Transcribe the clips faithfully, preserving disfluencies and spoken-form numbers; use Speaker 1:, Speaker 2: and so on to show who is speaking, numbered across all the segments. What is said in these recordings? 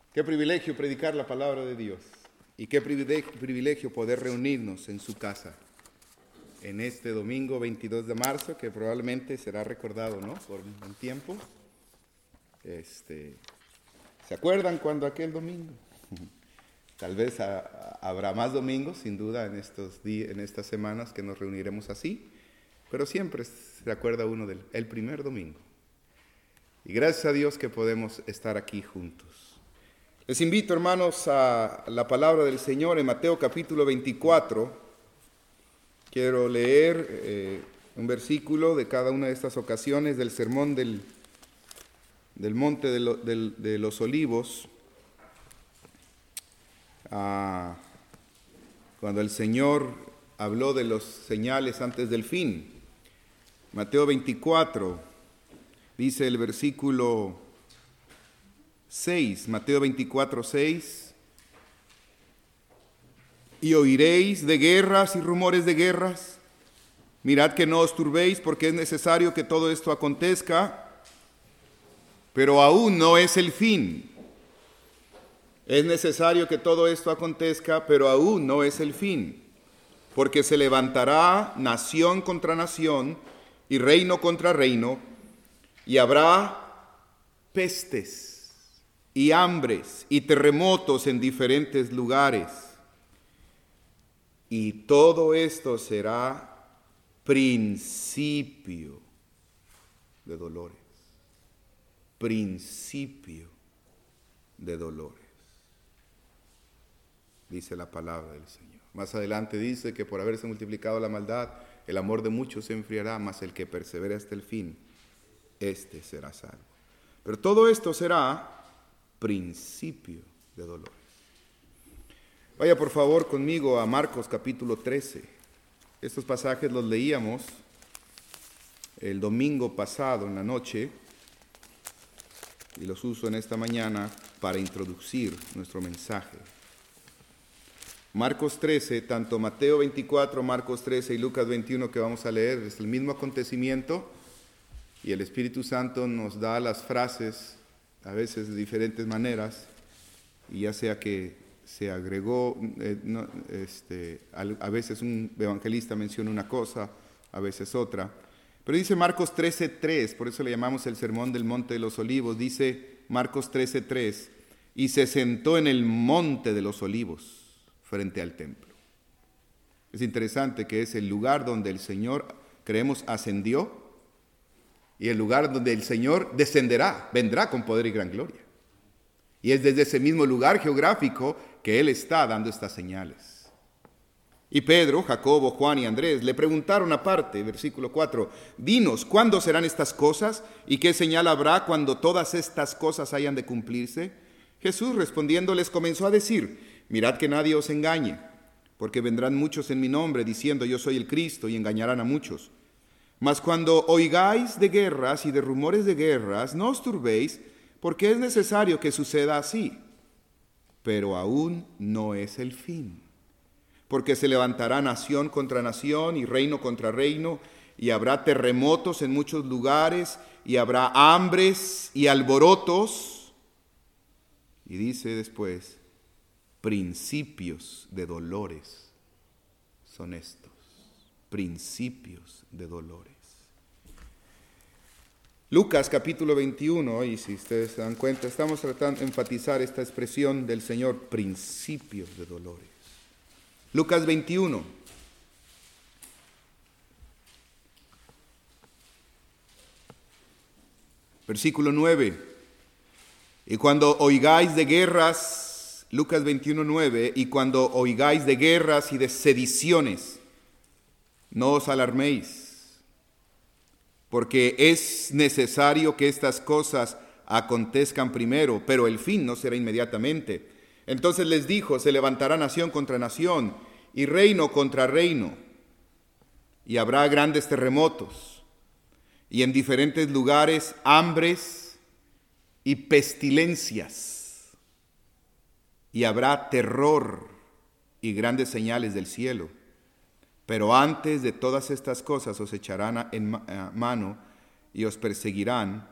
Speaker 1: Qué privilegio predicar la palabra de Dios y qué privilegio, privilegio poder reunirnos en su casa en este domingo veintidós de marzo, que probablemente será recordado, ¿no?, por un tiempo. Este, ¿se acuerdan cuando aquel domingo? Tal vez a, a, habrá más domingos, sin duda, en, estos días, en estas semanas que nos reuniremos así, pero siempre se acuerda uno del el primer domingo. Y gracias a Dios que podemos estar aquí juntos. Les invito, hermanos, a la palabra del Señor en Mateo capítulo veinticuatro. Quiero leer eh, un versículo de cada una de estas ocasiones del sermón del, del Monte de, lo, del, de los Olivos, ah, cuando el Señor habló de los señales antes del fin. Mateo veinticuatro, dice el versículo seis, Mateo veinticuatro, seis. Y oiréis de guerras y rumores de guerras. Mirad que no os turbéis, porque es necesario que todo esto acontezca, pero aún no es el fin. Es necesario que todo esto acontezca, pero aún no es el fin, porque se levantará nación contra nación y reino contra reino, y habrá pestes y hambres y terremotos en diferentes lugares. Y todo esto será principio de dolores. Principio de dolores, dice la palabra del Señor. Más adelante dice que por haberse multiplicado la maldad, el amor de muchos se enfriará, mas el que persevere hasta el fin, éste será salvo. Pero todo esto será principio de dolores. Vaya por favor conmigo a Marcos capítulo trece. Estos pasajes los leíamos el domingo pasado en la noche y los uso en esta mañana para introducir nuestro mensaje. Marcos trece, tanto Mateo veinticuatro, Marcos trece y Lucas veintiuno que vamos a leer, es el mismo acontecimiento y el Espíritu Santo nos da las frases a veces de diferentes maneras, y ya sea que se agregó, eh, no, este, a, a veces un evangelista menciona una cosa, a veces otra. Pero dice Marcos trece, tres, por eso le llamamos el sermón del Monte de los Olivos. Dice Marcos trece, tres, y se sentó en el Monte de los Olivos, frente al templo. Es interesante que es el lugar donde el Señor, creemos, ascendió, y el lugar donde el Señor descenderá, vendrá con poder y gran gloria. Y es desde ese mismo lugar geográfico que Él está dando estas señales. Y Pedro, Jacobo, Juan y Andrés le preguntaron aparte, versículo cuatro, dinos, ¿cuándo serán estas cosas? ¿Y qué señal habrá cuando todas estas cosas hayan de cumplirse? Jesús respondiendo les comenzó a decir, mirad que nadie os engañe, porque vendrán muchos en mi nombre diciendo yo soy el Cristo y engañarán a muchos. Mas cuando oigáis de guerras y de rumores de guerras, no os turbéis, porque es necesario que suceda así, pero aún no es el fin. Porque se levantará nación contra nación y reino contra reino, y habrá terremotos en muchos lugares, y habrá hambres y alborotos. Y dice después, principios de dolores son estos, principios de dolores. Lucas capítulo veintiuno, y si ustedes se dan cuenta, estamos tratando de enfatizar esta expresión del Señor, principios de dolores. Lucas veintiuno. Versículo nueve. Y cuando oigáis de guerras, Lucas veintiuno, nueve, y cuando oigáis de guerras y de sediciones, no os alarméis, porque es necesario que estas cosas acontezcan primero, pero el fin no será inmediatamente. Entonces les dijo, se levantará nación contra nación y reino contra reino, y habrá grandes terremotos, y en diferentes lugares hambres y pestilencias, y habrá terror y grandes señales del cielo. Pero antes de todas estas cosas os echarán en mano y os perseguirán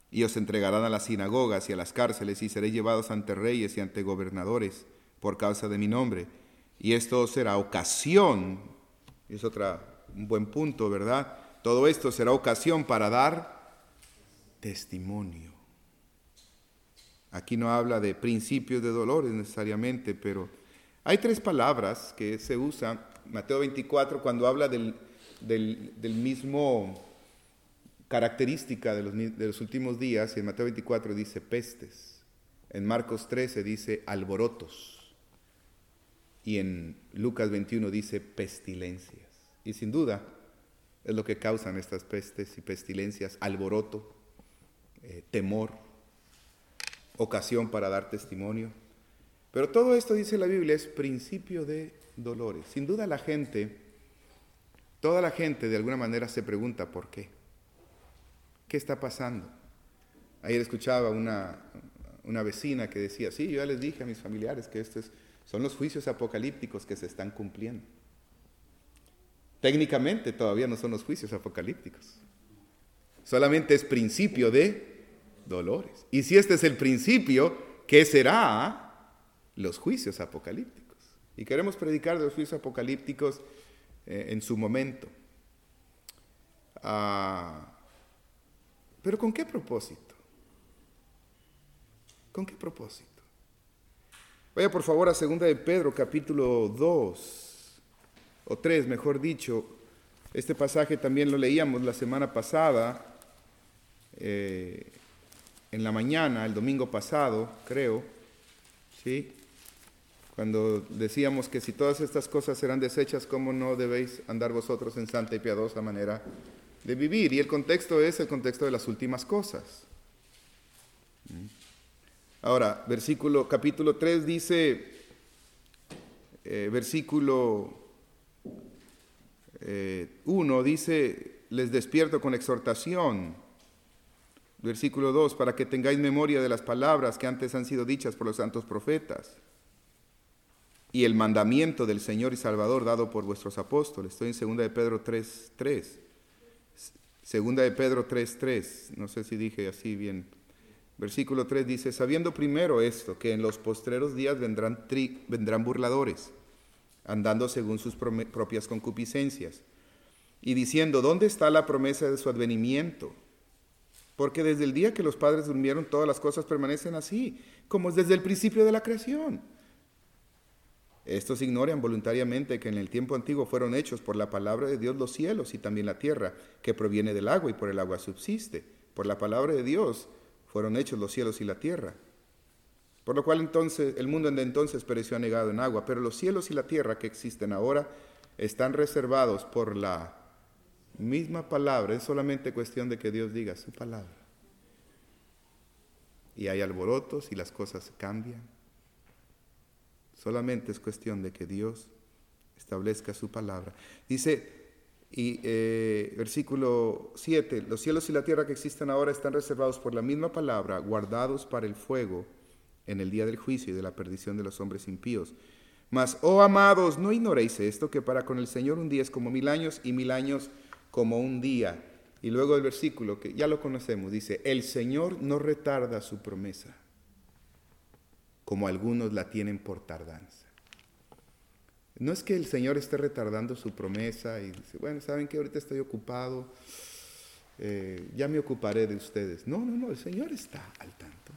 Speaker 1: y os entregarán a las sinagogas y a las cárceles, y seréis llevados ante reyes y ante gobernadores por causa de mi nombre. Y esto será ocasión, y es otra, un buen punto, ¿verdad? Todo esto será ocasión para dar testimonio. Aquí no habla de principios de dolores necesariamente, pero hay tres palabras que se usan. Mateo veinticuatro, cuando habla del, del, del mismo característica de los, de los últimos días, y en Mateo veinticuatro dice pestes. En Marcos trece dice alborotos. Y en Lucas veintiuno dice pestilencias. Y sin duda es lo que causan estas pestes y pestilencias: alboroto, eh, temor, ocasión para dar testimonio. Pero todo esto, dice la Biblia, es principio de dolores. Sin duda la gente, toda la gente de alguna manera se pregunta por qué. ¿Qué está pasando? Ayer escuchaba una, una vecina que decía, sí, yo ya les dije a mis familiares que estos son los juicios apocalípticos que se están cumpliendo. Técnicamente todavía no son los juicios apocalípticos. Solamente es principio de dolores. Y si este es el principio, ¿qué será? Los juicios apocalípticos. Y queremos predicar de los juicios apocalípticos eh, en su momento. Ah, pero ¿con qué propósito? ¿Con qué propósito? Vaya por favor a segunda de Pedro, capítulo dos, o tres, mejor dicho. Este pasaje también lo leíamos la semana pasada, eh, en la mañana, el domingo pasado, creo, ¿sí? Cuando decíamos que si todas estas cosas serán desechas, ¿cómo no debéis andar vosotros en santa y piadosa manera de vivir? Y el contexto es el contexto de las últimas cosas. Ahora, versículo, capítulo tres dice, eh, versículo eh, uno dice, les despierto con exhortación. Versículo dos, para que tengáis memoria de las palabras que antes han sido dichas por los santos profetas, y el mandamiento del Señor y Salvador dado por vuestros apóstoles. Estoy en segunda de Pedro tres, tres. segunda de Pedro tres, tres. No sé si dije así bien. Versículo tres dice, sabiendo primero esto, que en los postreros días vendrán, tri, vendrán burladores, andando según sus propias concupiscencias, y diciendo, ¿dónde está la promesa de su advenimiento? Porque desde el día que los padres durmieron, todas las cosas permanecen así, como es desde el principio de la creación. Estos ignoran voluntariamente que en el tiempo antiguo fueron hechos por la palabra de Dios los cielos y también la tierra, que proviene del agua y por el agua subsiste. Por la palabra de Dios fueron hechos los cielos y la tierra. Por lo cual entonces el mundo de entonces pereció anegado en agua, pero los cielos y la tierra que existen ahora están reservados por la misma palabra. Es solamente cuestión de que Dios diga su palabra. Y hay alborotos y las cosas cambian. Solamente es cuestión de que Dios establezca su palabra. Dice, y, eh, versículo siete, los cielos y la tierra que existen ahora están reservados por la misma palabra, guardados para el fuego en el día del juicio y de la perdición de los hombres impíos. Mas, oh amados, no ignoréis esto, que para con el Señor un día es como mil años y mil años como un día. Y luego el versículo, que ya lo conocemos, dice, el Señor no retarda su promesa, como algunos la tienen por tardanza. No es que el Señor esté retardando su promesa y dice, bueno, ¿saben qué? Ahorita estoy ocupado, eh, ya me ocuparé de ustedes. No, no, no, el Señor está al tanto.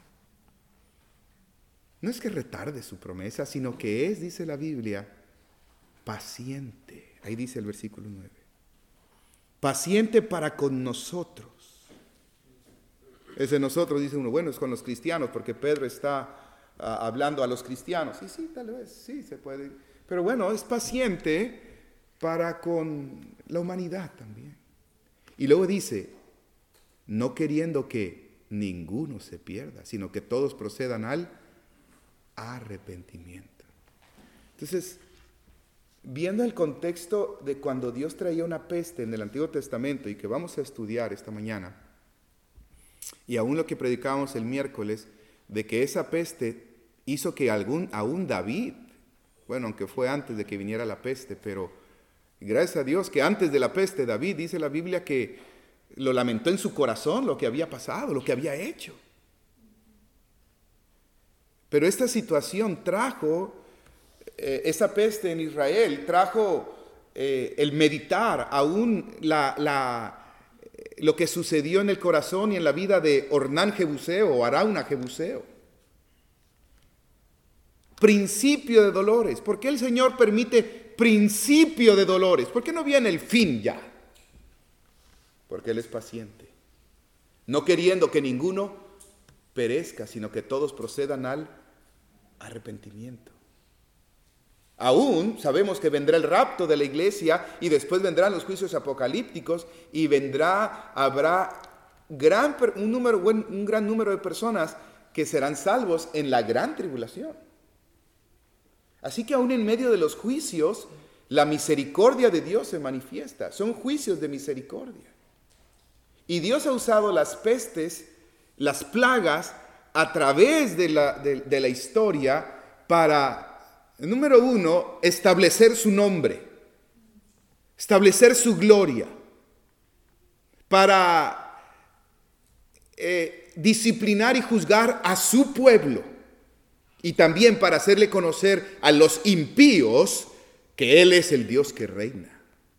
Speaker 1: No es que retarde su promesa, sino que es, dice la Biblia, paciente. Ahí dice el versículo nueve. Paciente para con nosotros. Ese nosotros, dice uno, bueno, es con los cristianos, porque Pedro está uh, hablando a los cristianos. Sí, sí, tal vez, sí, se puede. Pero bueno, es paciente para con la humanidad también. Y luego dice, no queriendo que ninguno se pierda, sino que todos procedan al arrepentimiento. Entonces, viendo el contexto de cuando Dios traía una peste en el Antiguo Testamento y que vamos a estudiar esta mañana, y aún lo que predicábamos el miércoles, de que esa peste hizo que algún, aún David, bueno, aunque fue antes de que viniera la peste, pero gracias a Dios que antes de la peste, David, dice la Biblia que lo lamentó en su corazón lo que había pasado, lo que había hecho. Pero esta situación trajo, eh, esa peste en Israel, trajo eh, el meditar aún la, la, lo que sucedió en el corazón y en la vida de Ornán Jebuseo o Arauna Jebuseo. Principio de dolores. ¿Por qué el Señor permite principio de dolores? ¿Por qué no viene el fin ya? Porque Él es paciente, no queriendo que ninguno perezca, sino que todos procedan al arrepentimiento. Aún sabemos que vendrá el rapto de la iglesia y después vendrán los juicios apocalípticos y vendrá, habrá gran, un, número, un gran número de personas que serán salvos en la gran tribulación. Así que aún en medio de los juicios, la misericordia de Dios se manifiesta. Son juicios de misericordia. Y Dios ha usado las pestes, las plagas, a través de la, de, de la historia para, número uno, establecer su nombre, establecer su gloria, para eh, disciplinar y juzgar a su pueblo y también para hacerle conocer a los impíos que Él es el Dios que reina.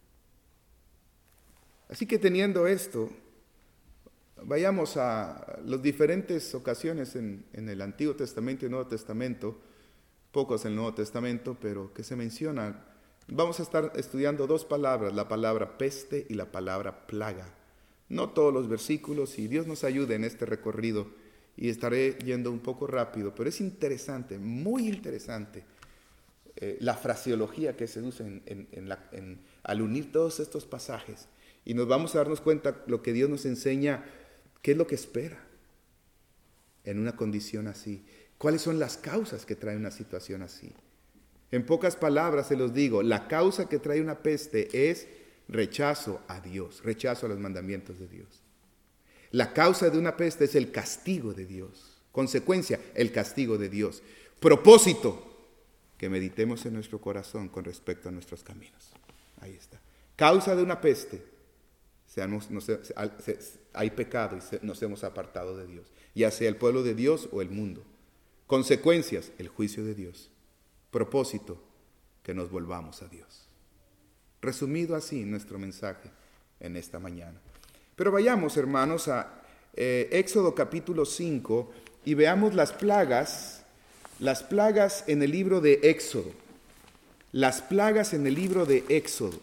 Speaker 1: Así que teniendo esto, vayamos a las diferentes ocasiones en, en el Antiguo Testamento y Nuevo Testamento, pocos en el Nuevo Testamento, pero que se mencionan. Vamos a estar estudiando dos palabras, la palabra peste y la palabra plaga. No todos los versículos, y Dios nos ayude en este recorrido, y estaré yendo un poco rápido, pero es interesante, muy interesante, eh, la fraseología que se usa en, en, en la, en, al unir todos estos pasajes, y nos vamos a darnos cuenta lo que Dios nos enseña. ¿Qué es lo que espera en una condición así? ¿Cuáles son las causas que trae una situación así? En pocas palabras se los digo, la causa que trae una peste es rechazo a Dios, rechazo a los mandamientos de Dios. La causa de una peste es el castigo de Dios. Consecuencia, el castigo de Dios. Propósito, que meditemos en nuestro corazón con respecto a nuestros caminos. Ahí está. Causa de una peste. Seamos, no sé, hay pecado y nos hemos apartado de Dios, ya sea el pueblo de Dios o el mundo. Consecuencias, el juicio de Dios. Propósito, que nos volvamos a Dios. Resumido así nuestro mensaje en esta mañana. Pero vayamos, hermanos, a eh, Éxodo capítulo cinco y veamos las plagas, las plagas en el libro de Éxodo. Las plagas en el libro de Éxodo.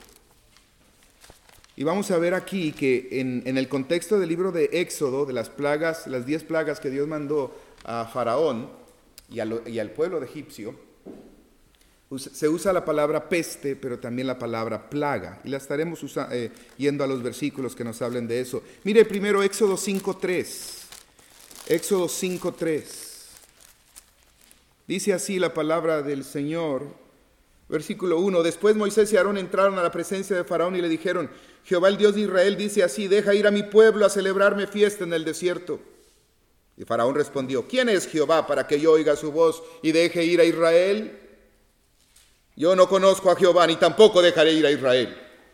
Speaker 1: Y vamos a ver aquí que en, en el contexto del libro de Éxodo, de las plagas, las diez plagas que Dios mandó a Faraón y, a lo, y al pueblo de egipcio, se usa la palabra peste, pero también la palabra plaga. Y la estaremos usa, eh, yendo a los versículos que nos hablen de eso. Mire primero Éxodo cinco tres. Éxodo cinco tres. Dice así la palabra del Señor. Versículo uno, después Moisés y Aarón entraron a la presencia de Faraón y le dijeron, Jehová el Dios de Israel dice así, deja ir a mi pueblo a celebrarme fiesta en el desierto. Y Faraón respondió, ¿quién es Jehová para que yo oiga su voz y deje ir a Israel? Yo no conozco a Jehová, ni tampoco dejaré ir a Israel.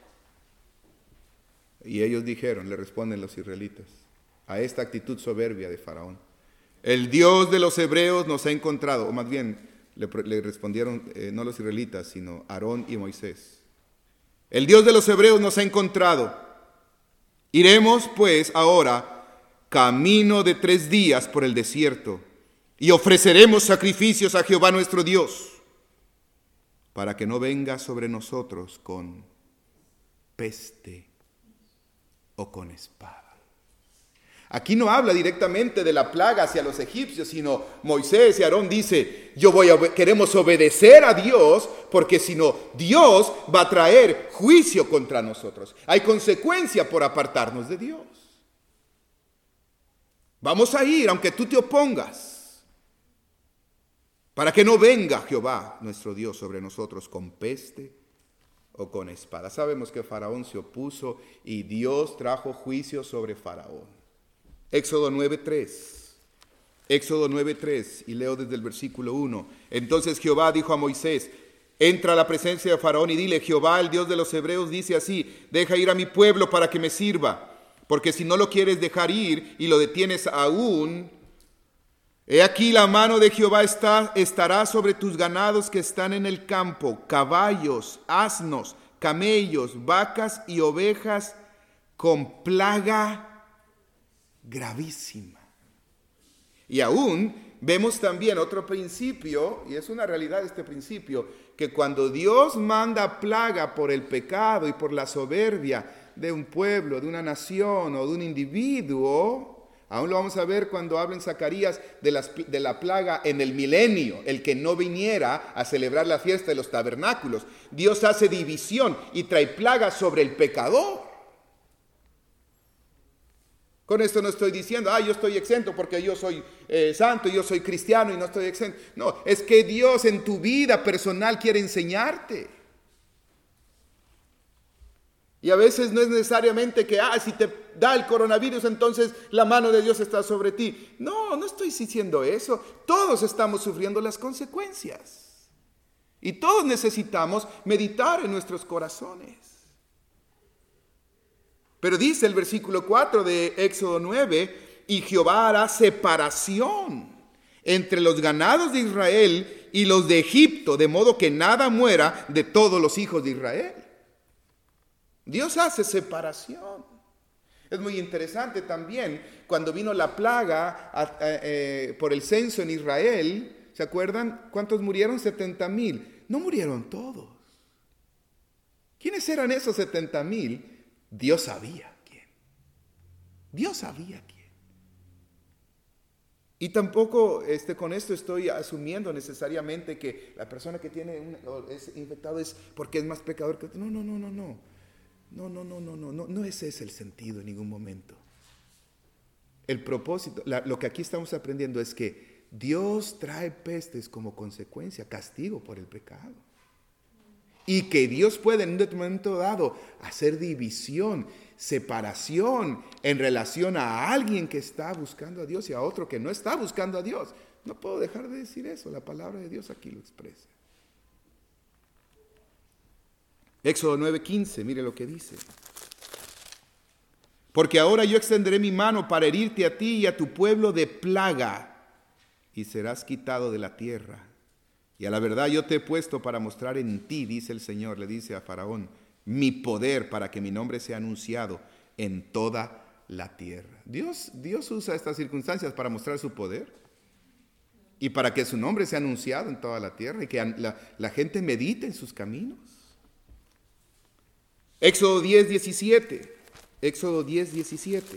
Speaker 1: Y ellos dijeron, le responden los israelitas, a esta actitud soberbia de Faraón, el Dios de los hebreos nos ha encontrado, o más bien, Le, le respondieron eh, no los israelitas, sino Aarón y Moisés. El Dios de los hebreos nos ha encontrado. Iremos pues ahora camino de tres días por el desierto y ofreceremos sacrificios a Jehová nuestro Dios para que no venga sobre nosotros con peste o con espada. Aquí no habla directamente de la plaga hacia los egipcios, sino Moisés y Aarón dice, yo voy a, queremos obedecer a Dios, porque si no, Dios va a traer juicio contra nosotros. Hay consecuencia por apartarnos de Dios. Vamos a ir, aunque tú te opongas, para que no venga Jehová, nuestro Dios, sobre nosotros con peste o con espada. Sabemos que Faraón se opuso y Dios trajo juicio sobre Faraón. Éxodo nueve tres, Éxodo nueve tres, y leo desde el versículo uno. Entonces Jehová dijo a Moisés, entra a la presencia de Faraón y dile, Jehová, el Dios de los hebreos, dice así, deja ir a mi pueblo para que me sirva. Porque si no lo quieres dejar ir y lo detienes aún, he aquí la mano de Jehová está, estará sobre tus ganados que están en el campo, caballos, asnos, camellos, vacas y ovejas, con plaga gravísima. Y aún vemos también otro principio, y es una realidad este principio, que cuando Dios manda plaga por el pecado y por la soberbia de un pueblo, de una nación o de un individuo, aún lo vamos a ver cuando habla en Zacarías de, las, de la plaga en el milenio, el que no viniera a celebrar la fiesta de los tabernáculos. Dios hace división y trae plaga sobre el pecador. Con esto no estoy diciendo, ah, yo estoy exento porque yo soy eh, santo, yo soy cristiano y no estoy exento. No, es que Dios en tu vida personal quiere enseñarte. Y a veces no es necesariamente que, ah, si te da el coronavirus, entonces la mano de Dios está sobre ti. No, no estoy diciendo eso. Todos estamos sufriendo las consecuencias. Y todos necesitamos meditar en nuestros corazones. Pero dice el versículo cuatro de Éxodo nueve, y Jehová hará separación entre los ganados de Israel y los de Egipto, de modo que nada muera de todos los hijos de Israel. Dios hace separación. Es muy interesante también, cuando vino la plaga a, a, eh, por el censo en Israel, ¿se acuerdan? ¿Cuántos murieron? setenta mil. No murieron todos. ¿Quiénes eran esos setenta mil? Dios sabía quién. Dios sabía quién. Y tampoco este, con esto estoy asumiendo necesariamente que la persona que tiene un, es infectado es porque es más pecador que otro. No, no, no, no, no. No, no, no, no, no, no, no ese es el sentido en ningún momento. El propósito, la, lo que aquí estamos aprendiendo es que Dios trae pestes como consecuencia, castigo por el pecado. Y que Dios puede en un momento dado hacer división, separación en relación a alguien que está buscando a Dios y a otro que no está buscando a Dios. No puedo dejar de decir eso, la palabra de Dios aquí lo expresa. Éxodo nueve quince, mire lo que dice. Porque ahora yo extenderé mi mano para herirte a ti y a tu pueblo de plaga, y serás quitado de la tierra. Y a la verdad yo te he puesto para mostrar en ti, dice el Señor, le dice a Faraón, mi poder para que mi nombre sea anunciado en toda la tierra. Dios, Dios usa estas circunstancias para mostrar su poder y para que su nombre sea anunciado en toda la tierra y que la, la gente medite en sus caminos. Éxodo diez, diecisiete. Éxodo diez, diecisiete.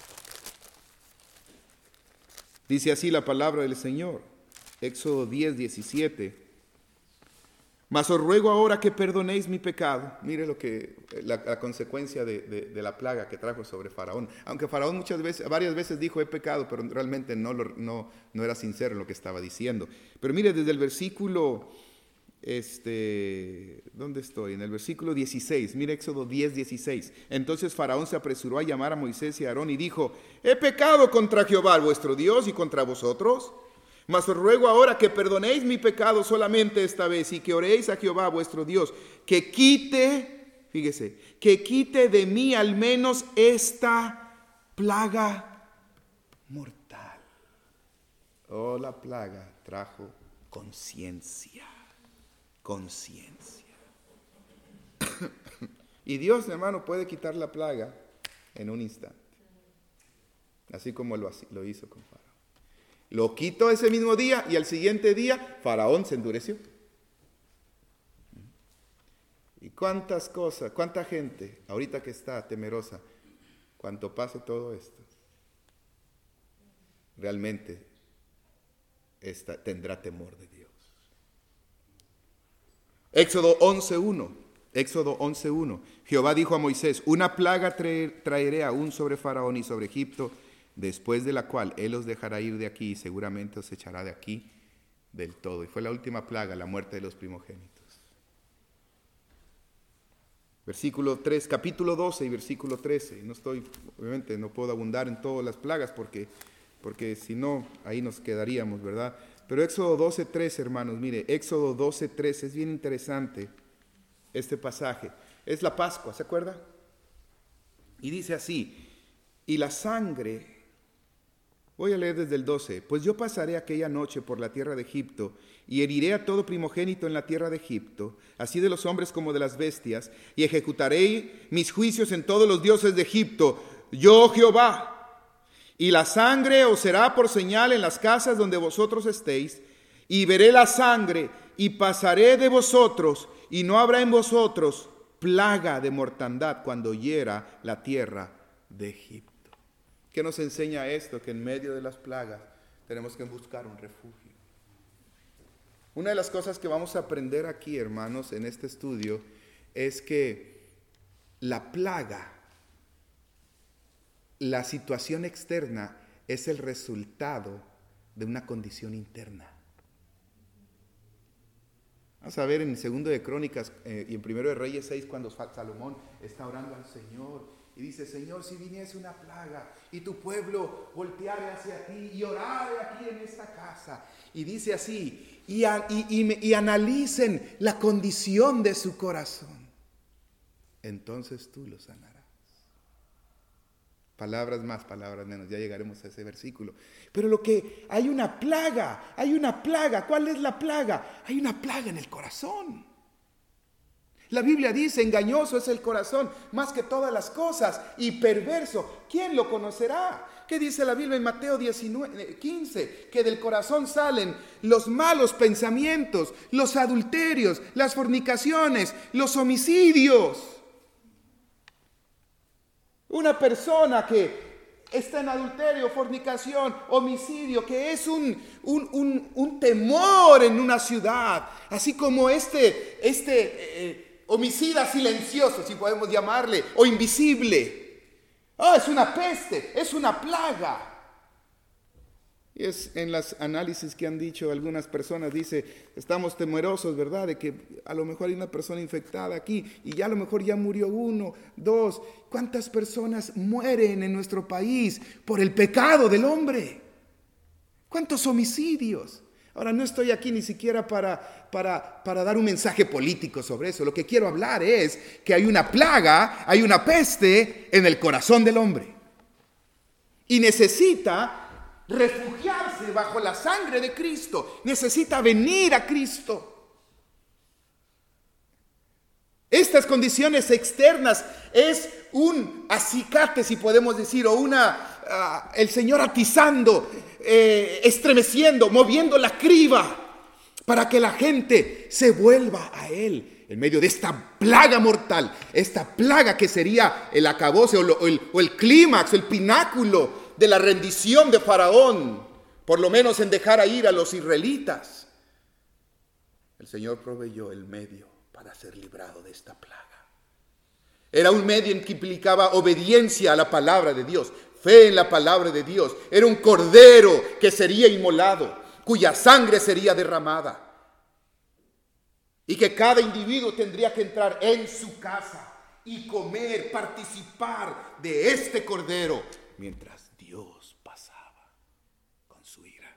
Speaker 1: Dice así la palabra del Señor. Éxodo diez, diecisiete. Mas os ruego ahora que perdonéis mi pecado. Mire lo que la, la consecuencia de, de, de la plaga que trajo sobre Faraón. Aunque Faraón muchas veces, varias veces dijo he pecado, pero realmente no, lo, no, no era sincero en lo que estaba diciendo. Pero mire desde el versículo, este, ¿dónde estoy? En el versículo dieciséis. Mire Éxodo diez, dieciséis. Entonces Faraón se apresuró a llamar a Moisés y a Aarón y dijo: he pecado contra Jehová vuestro Dios y contra vosotros. Mas os ruego ahora que perdonéis mi pecado solamente esta vez y que oréis a Jehová vuestro Dios, que quite, fíjese, que quite de mí al menos esta plaga mortal. Oh, la plaga trajo conciencia, conciencia. Y Dios, hermano, puede quitar la plaga en un instante, así como lo, lo hizo con Faraón. Lo quitó ese mismo día y al siguiente día Faraón se endureció. ¿Y cuántas cosas, cuánta gente ahorita que está temerosa, cuando pase todo esto, realmente esta, tendrá temor de Dios? Éxodo once uno. Éxodo once uno. Jehová dijo a Moisés: una plaga traeré aún sobre Faraón y sobre Egipto, después de la cual él os dejará ir de aquí y seguramente os echará de aquí del todo. Y fue la última plaga, la muerte de los primogénitos. Versículo tres, capítulo doce y versículo trece. No estoy, obviamente no puedo abundar en todas las plagas porque, porque si no, ahí nos quedaríamos, ¿verdad? Pero Éxodo doce, trece, hermanos, mire, Éxodo doce, trece, es bien interesante este pasaje. Es la Pascua, ¿se acuerda? Y dice así: Y la sangre, voy a leer desde el doce, pues yo pasaré aquella noche por la tierra de Egipto y heriré a todo primogénito en la tierra de Egipto, así de los hombres como de las bestias, y ejecutaré mis juicios en todos los dioses de Egipto, yo Jehová. Y la sangre os será por señal en las casas donde vosotros estéis, y veré la sangre y pasaré de vosotros, y no habrá en vosotros plaga de mortandad cuando hiera la tierra de Egipto. ¿Qué nos enseña esto? Que en medio de las plagas tenemos que buscar un refugio. Una de las cosas que vamos a aprender aquí, hermanos, en este estudio, es que la plaga, la situación externa, es el resultado de una condición interna. Vamos a ver en el segundo de Crónicas eh, y en primero de Reyes seis, cuando Salomón está orando al Señor y dice: Señor, si viniese una plaga y tu pueblo volteare hacia ti y orare aquí en esta casa, y dice así, y, a, y, y, y analicen la condición de su corazón, entonces tú lo sanarás. Palabras más, palabras menos, ya llegaremos a ese versículo. Pero lo que, hay una plaga, hay una plaga. ¿Cuál es la plaga? Hay una plaga en el corazón. La Biblia dice: engañoso es el corazón más que todas las cosas y perverso. ¿Quién lo conocerá? ¿Qué dice la Biblia en Mateo diecinueve, quince? Que del corazón salen los malos pensamientos, los adulterios, las fornicaciones, los homicidios. Una persona que está en adulterio, fornicación, homicidio, que es un, un, un, un temor en una ciudad, así como este, este eh, homicida silencioso, si podemos llamarle, o invisible. Ah, es una peste, es una plaga. Y es en los análisis que han dicho algunas personas, dice, estamos temerosos, ¿verdad?, de que a lo mejor hay una persona infectada aquí y ya a lo mejor ya murió uno, dos. ¿Cuántas personas mueren en nuestro país por el pecado del hombre? ¿Cuántos homicidios? Ahora, no estoy aquí ni siquiera para, para, para dar un mensaje político sobre eso. Lo que quiero hablar es que hay una plaga, hay una peste en el corazón del hombre. Y necesita refugiarse bajo la sangre de Cristo. Necesita venir a Cristo. Estas condiciones externas es un acicate, si podemos decir, o una, uh, el Señor atizando, eh, estremeciendo, moviendo la criba para que la gente se vuelva a Él en medio de esta plaga mortal, esta plaga que sería el acabose o, lo, o el, o el clímax, el pináculo de la rendición de Faraón, por lo menos en dejar a ir a los israelitas. El Señor proveyó el medio para ser librado de esta plaga. Era un medio en que implicaba obediencia a la palabra de Dios, fe en la palabra de Dios. Era un cordero que sería inmolado, cuya sangre sería derramada. Y que cada individuo tendría que entrar en su casa y comer, participar de este cordero, mientras Dios pasaba con su ira.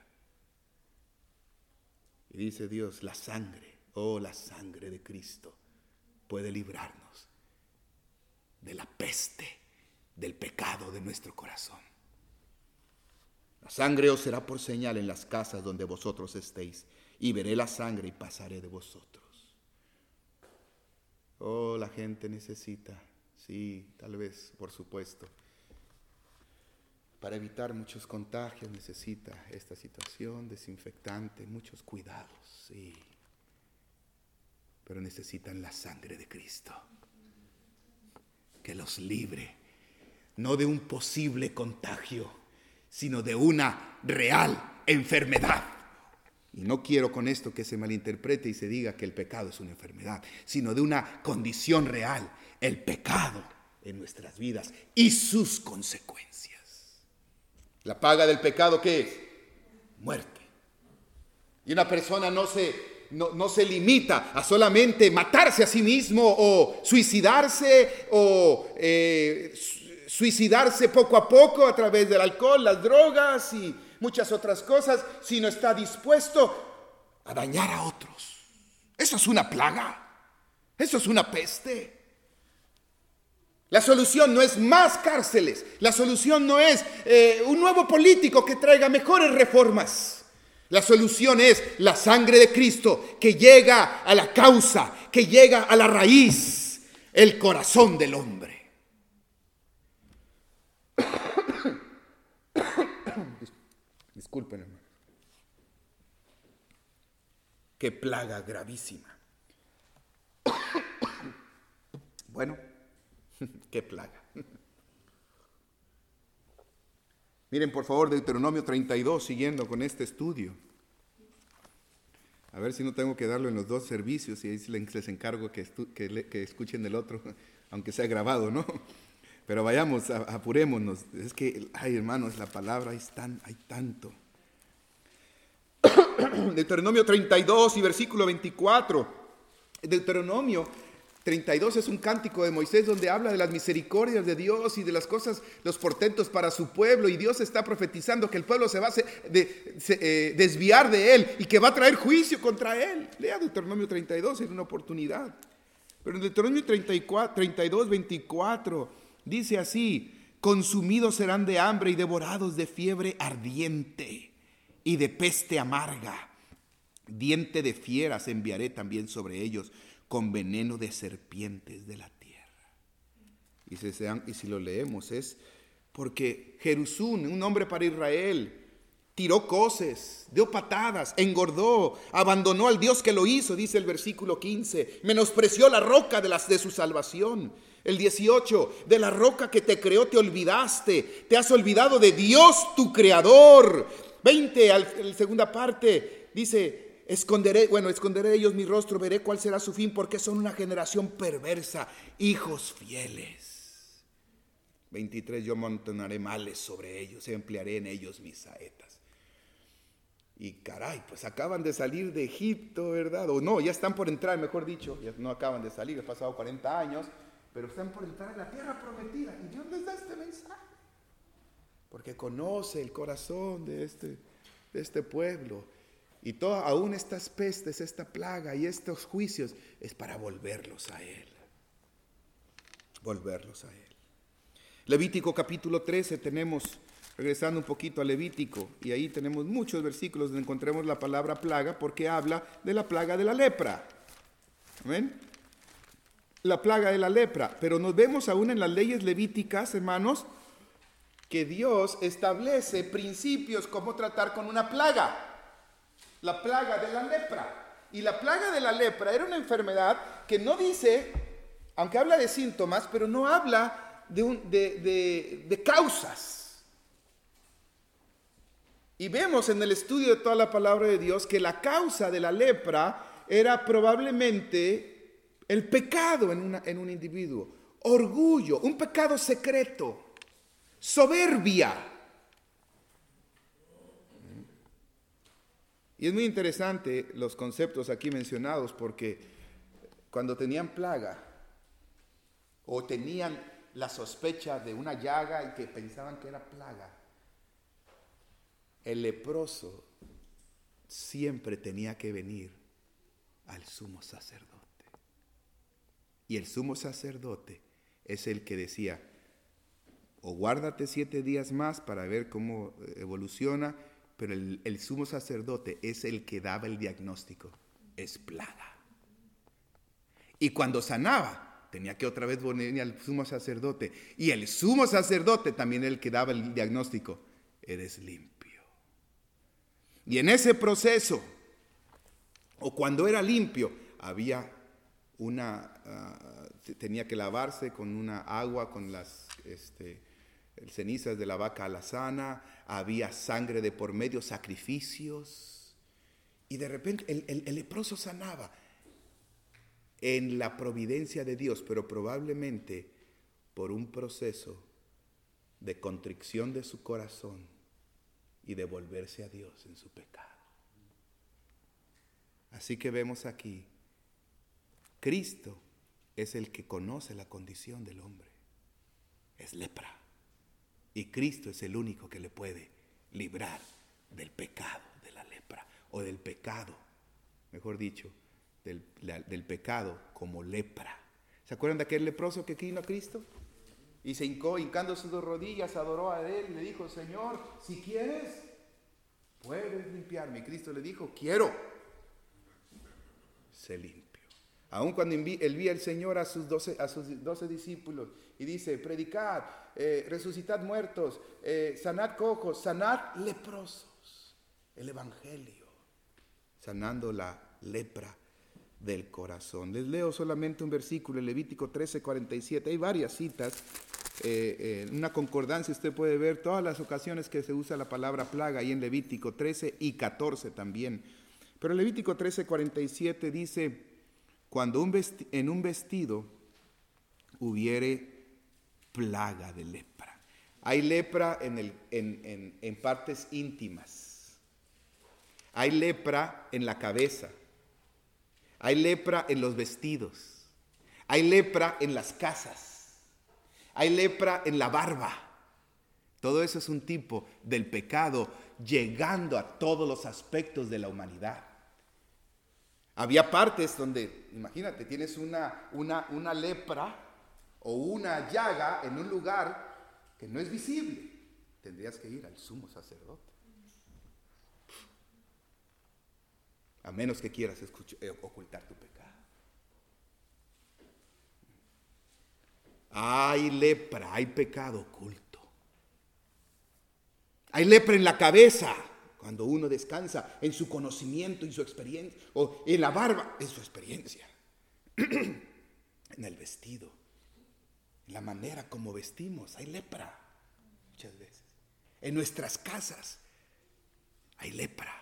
Speaker 1: Y dice Dios, la sangre, oh, la sangre de Cristo puede librarnos de la peste, del pecado de nuestro corazón. La sangre os será por señal en las casas donde vosotros estéis, y veré la sangre y pasaré de vosotros. Oh, la gente necesita, sí, tal vez, por supuesto, para evitar muchos contagios necesita esta situación desinfectante, muchos cuidados, sí, pero necesitan la sangre de Cristo, que los libre, no de un posible contagio, sino de una real enfermedad. Y no quiero con esto que se malinterprete y se diga que el pecado es una enfermedad, sino de una condición real, el pecado en nuestras vidas y sus consecuencias. La paga del pecado, ¿qué es? Muerte. Y una persona no se, no, no se limita a solamente matarse a sí mismo o suicidarse o eh, suicidarse poco a poco a través del alcohol, las drogas y muchas otras cosas, sino está dispuesto a dañar a otros. Eso es una plaga, eso es una peste. La solución no es más cárceles. La solución no es eh, un nuevo político que traiga mejores reformas. La solución es la sangre de Cristo que llega a la causa, que llega a la raíz, el corazón del hombre. Disculpen, hermano. Qué plaga gravísima. Bueno, qué plaga. Miren, por favor, Deuteronomio treinta y dos, siguiendo con este estudio. A ver si no tengo que darlo en los dos servicios y ahí les encargo que, estu- que, le- que escuchen el otro, aunque sea grabado, ¿no? Pero vayamos, a- apurémonos. Es que, ay, hermanos, la palabra es tan, hay tanto. Deuteronomio treinta y dos y versículo veinticuatro. Deuteronomio treinta y dos es un cántico de Moisés donde habla de las misericordias de Dios y de las cosas, los portentos para su pueblo, y Dios está profetizando que el pueblo se va a se, de, se, eh, desviar de él y que va a traer juicio contra él. Lea Deuteronomio treinta y dos en una oportunidad. Pero en Deuteronomio treinta y cuatro, treinta y dos, veinticuatro dice así: consumidos serán de hambre y devorados de fiebre ardiente y de peste amarga. Diente de fieras enviaré también sobre ellos, con veneno de serpientes de la tierra. Y si, sean, y si lo leemos es porque Jerusún, un hombre para Israel, tiró coces, dio patadas, engordó, abandonó al Dios que lo hizo, dice el versículo quince, menospreció la roca de, las, de su salvación. El dieciocho, de la roca que te creó te olvidaste, te has olvidado de Dios tu creador. veinte, en la segunda parte, dice: esconderé, bueno, esconderé de ellos mi rostro, veré cuál será su fin, porque son una generación perversa, hijos fieles. veintitrés, yo montonaré males sobre ellos, emplearé en ellos mis saetas. Y caray, pues acaban de salir de Egipto, ¿verdad? O no, ya están por entrar, mejor dicho, ya no acaban de salir, han pasado cuarenta años, pero están por entrar a la tierra prometida. Y Dios les da este mensaje, porque conoce el corazón de este, de este pueblo. Y todas, aún estas pestes, esta plaga y estos juicios es para volverlos a Él. Volverlos a Él. Levítico capítulo trece tenemos, regresando un poquito a Levítico, y ahí tenemos muchos versículos donde encontremos la palabra plaga, porque habla de la plaga de la lepra. ¿Ven? La plaga de la lepra. Pero nos vemos aún en las leyes levíticas, hermanos, que Dios establece principios cómo tratar con una plaga. La plaga de la lepra. Y la plaga de la lepra era una enfermedad que no dice, aunque habla de síntomas, pero no habla de, un, de, de, de causas. Y vemos en el estudio de toda la palabra de Dios que la causa de la lepra era probablemente el pecado en, una, en un individuo. Orgullo, un pecado secreto. Soberbia. Y es muy interesante los conceptos aquí mencionados, porque cuando tenían plaga o tenían la sospecha de una llaga y que pensaban que era plaga, el leproso siempre tenía que venir al sumo sacerdote. Y el sumo sacerdote es el que decía: o guárdate siete días más para ver cómo evoluciona. Pero el, el sumo sacerdote es el que daba el diagnóstico: es plaga. Y cuando sanaba, tenía que otra vez venir al sumo sacerdote. Y el sumo sacerdote también el que daba el diagnóstico: eres limpio. Y en ese proceso, o cuando era limpio, había una, uh, tenía que lavarse con una agua, con las este, cenizas de la vaca alazana, había sangre de por medio, sacrificios, y de repente el, el, el leproso sanaba en la providencia de Dios, pero probablemente por un proceso de contrición de su corazón y de volverse a Dios en su pecado. Así que vemos aquí, Cristo es el que conoce la condición del hombre, es lepra. Y Cristo es el único que le puede librar del pecado de la lepra, o del pecado, mejor dicho, del, la, del pecado como lepra. ¿Se acuerdan de aquel leproso que vino a Cristo? Y se hincó, hincando sus dos rodillas, adoró a él y le dijo, Señor, si quieres, puedes limpiarme. Y Cristo le dijo, quiero. Se limpió. Aun cuando envía el Señor a sus doce, a sus doce discípulos y dice, predicad, eh, resucitad muertos, eh, sanad cojos, sanad leprosos. El Evangelio, sanando la lepra del corazón. Les leo solamente un versículo, en Levítico trece, cuarenta y siete. Hay varias citas. Eh, eh, en una concordancia usted puede ver todas las ocasiones que se usa la palabra plaga, y en Levítico trece y catorce también. Pero Levítico trece, cuarenta y siete dice, cuando un vesti- en un vestido hubiere plaga de lepra. Hay lepra en, el, en, en, en partes íntimas. Hay lepra en la cabeza. Hay lepra en los vestidos. Hay lepra en las casas. Hay lepra en la barba. Todo eso es un tipo del pecado llegando a todos los aspectos de la humanidad. Había partes donde, imagínate, tienes una, una, una lepra o una llaga en un lugar que no es visible. Tendrías que ir al sumo sacerdote. A menos que quieras escuchar, eh, ocultar tu pecado. Hay lepra, hay pecado oculto. Hay lepra en la cabeza, cuando uno descansa en su conocimiento y su experiencia, o en la barba, en su experiencia. En el vestido, en la manera como vestimos, hay lepra muchas veces. En nuestras casas hay lepra.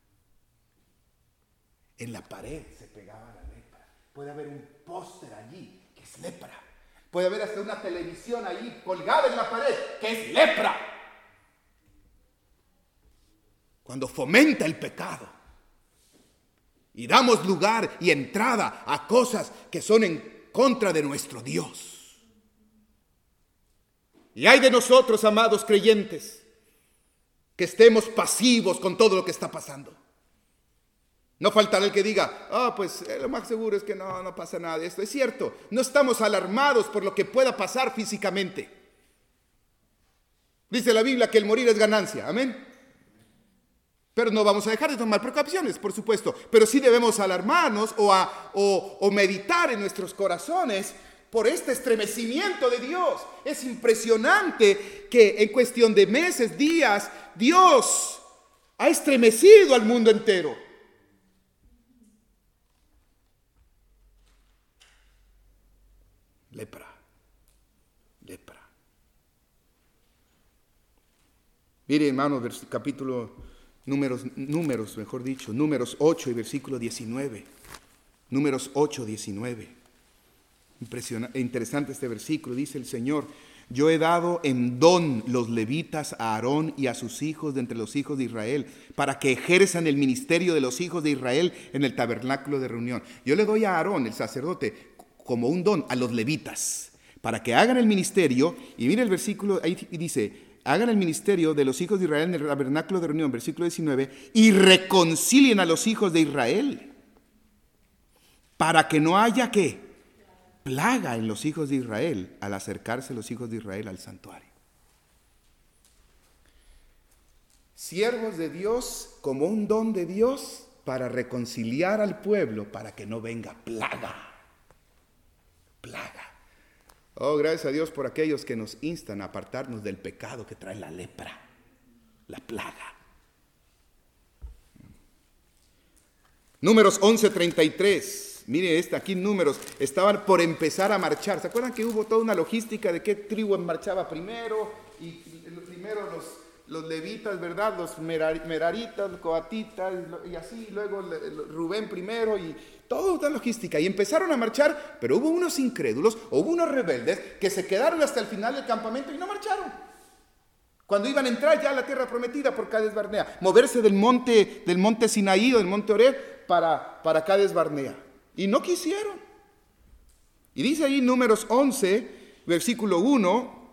Speaker 1: En la pared se pegaba la lepra. Puede haber un póster allí que es lepra. Puede haber hasta una televisión allí colgada en la pared que es lepra. Cuando fomenta el pecado y damos lugar y entrada a cosas que son en contra de nuestro Dios. Y hay de nosotros, amados creyentes, que estemos pasivos con todo lo que está pasando. No faltará el que diga, ah, oh, pues eh, lo más seguro es que no, no pasa nada de esto. Es cierto, no estamos alarmados por lo que pueda pasar físicamente. Dice la Biblia que el morir es ganancia, amén. Pero no vamos a dejar de tomar precauciones, por supuesto. Pero sí debemos alarmarnos o, a, o, o meditar en nuestros corazones por este estremecimiento de Dios. Es impresionante que en cuestión de meses, días, Dios ha estremecido al mundo entero. Lepra, lepra. Mire, hermanos, capítulo, números, números, mejor dicho, números ocho y versículo diecinueve. Números ocho, diecinueve. Impresionante, interesante este versículo. Dice el Señor, yo he dado en don los levitas a Aarón y a sus hijos de entre los hijos de Israel, para que ejerzan el ministerio de los hijos de Israel en el tabernáculo de reunión. Yo le doy a Aarón, el sacerdote, como un don a los levitas, para que hagan el ministerio. Y mire el versículo, ahí dice, hagan el ministerio de los hijos de Israel en el tabernáculo de reunión, versículo diecinueve, y reconcilien a los hijos de Israel, para que no haya, ¿qué? Plaga en los hijos de Israel, al acercarse los hijos de Israel al santuario. Siervos de Dios como un don de Dios para reconciliar al pueblo, para que no venga plaga. Plaga. Oh, gracias a Dios por aquellos que nos instan a apartarnos del pecado que trae la lepra, la plaga. Números once, treinta y tres. Mire, este aquí números, estaban por empezar a marchar. ¿Se acuerdan que hubo toda una logística de qué tribu marchaba primero? Y primero los, los levitas, ¿verdad? Los meraritas, los coatitas, y así, luego Rubén primero, y toda una logística. Y empezaron a marchar, pero hubo unos incrédulos, o hubo unos rebeldes que se quedaron hasta el final del campamento y no marcharon. Cuando iban a entrar ya a la tierra prometida por Cades Barnea, moverse del monte, del monte Sinaí o del monte Horeb para, para Cades Barnea. Y no quisieron. Y dice ahí Números once, versículo uno.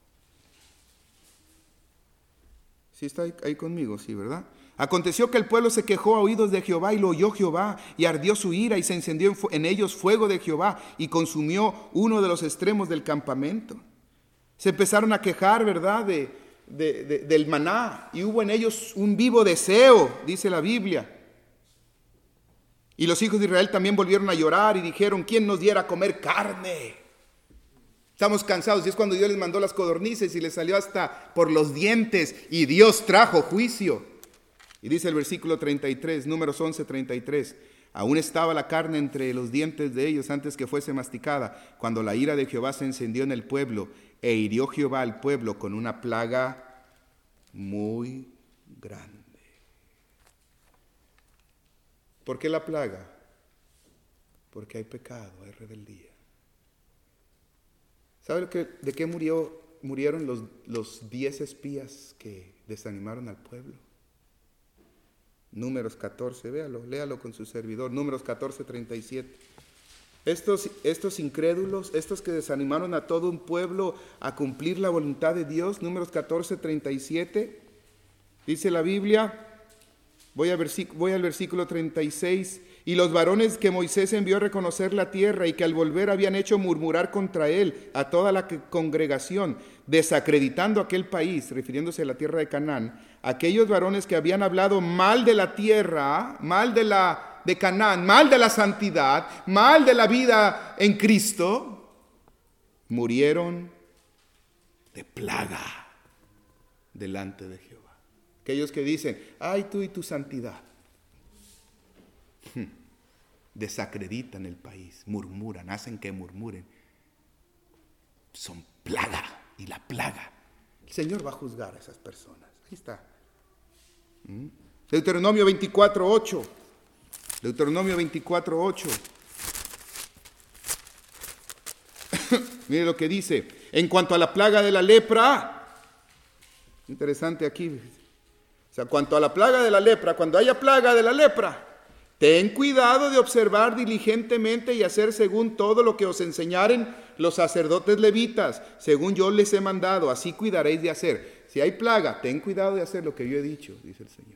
Speaker 1: ¿Sí está ahí, ahí conmigo? Sí, ¿verdad? Aconteció que el pueblo se quejó a oídos de Jehová y lo oyó Jehová, y ardió su ira y se encendió en, fu- en ellos fuego de Jehová y consumió uno de los extremos del campamento. Se empezaron a quejar, ¿verdad?, de, de, de, del maná, y hubo en ellos un vivo deseo, dice la Biblia. Y los hijos de Israel también volvieron a llorar y dijeron: ¿quién nos diera a comer carne? Estamos cansados. Y es cuando Dios les mandó las codornices y les salió hasta por los dientes, y Dios trajo juicio. Y dice el versículo treinta y tres, Números once, treinta y tres: aún estaba la carne entre los dientes de ellos antes que fuese masticada, cuando la ira de Jehová se encendió en el pueblo, e hirió Jehová al pueblo con una plaga muy grande. ¿Por qué la plaga? Porque hay pecado, hay rebeldía. ¿Sabe que, de qué murió, murieron los, los diez espías que desanimaron al pueblo? Números catorce, véalo, léalo con su servidor. Números catorce, treinta y siete. Estos, estos incrédulos, estos que desanimaron a todo un pueblo a cumplir la voluntad de Dios. Números catorce, treinta y siete. Dice la Biblia, voy, a versic, voy al versículo treinta y seis. Y los varones que Moisés envió a reconocer la tierra y que al volver habían hecho murmurar contra él a toda la congregación, desacreditando aquel país, refiriéndose a la tierra de Canaán, aquellos varones que habían hablado mal de la tierra, mal de, la, de Canaán, mal de la santidad, mal de la vida en Cristo, murieron de plaga delante de Jehová. Aquellos que dicen: ay, tú y tu santidad. Desacreditan el país, murmuran, hacen que murmuren. Son plaga, y la plaga. El Señor va a juzgar a esas personas. Ahí está. ¿Mm? Deuteronomio veinticuatro, ocho. Deuteronomio veinticuatro, ocho. Mire lo que dice. En cuanto a la plaga de la lepra, interesante aquí. O sea, cuanto a la plaga de la lepra, cuando haya plaga de la lepra, ten cuidado de observar diligentemente y hacer según todo lo que os enseñaren los sacerdotes levitas, según yo les he mandado, así cuidaréis de hacer. Si hay plaga, ten cuidado de hacer lo que yo he dicho, dice el Señor.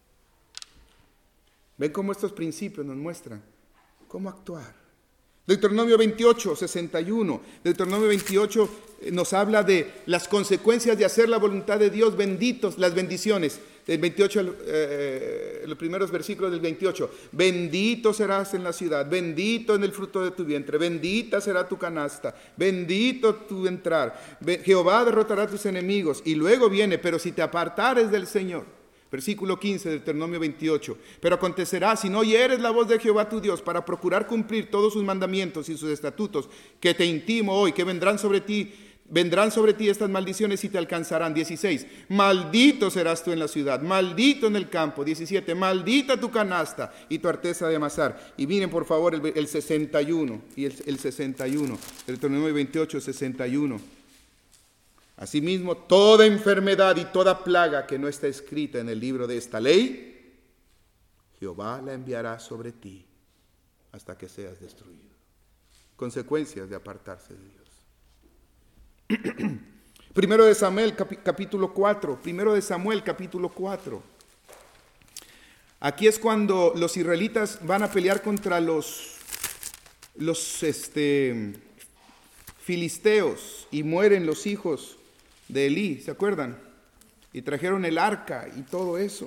Speaker 1: ¿Ven cómo estos principios nos muestran cómo actuar? Deuteronomio veintiocho, sesenta y uno. Deuteronomio veintiocho nos habla de las consecuencias de hacer la voluntad de Dios, benditos, las bendiciones. Del veintiocho, eh, los primeros versículos del veintiocho. Bendito serás en la ciudad, bendito en el fruto de tu vientre, bendita será tu canasta, bendito tu entrar. Jehová derrotará a tus enemigos. Y luego viene: pero si te apartares del Señor. Versículo quince de Deuteronomio veintiocho. Pero acontecerá, si no oyeres la voz de Jehová tu Dios, para procurar cumplir todos sus mandamientos y sus estatutos, que te intimo hoy, que vendrán sobre ti, vendrán sobre ti estas maldiciones y te alcanzarán. dieciséis. Maldito serás tú en la ciudad, maldito en el campo. diecisiete. Maldita tu canasta y tu arteza de amasar. Y miren por favor el, el sesenta y uno. Y el, el sesenta y uno. Deuteronomio veintiocho, sesenta y uno. Asimismo, toda enfermedad y toda plaga que no está escrita en el libro de esta ley, Jehová la enviará sobre ti hasta que seas destruido. Consecuencias de apartarse de Dios. Primero de Samuel, capítulo cuatro. Primero de Samuel, capítulo cuatro. Aquí es cuando los israelitas van a pelear contra los, los este, filisteos y mueren los hijos de Elí, ¿se acuerdan? Y trajeron el arca y todo eso.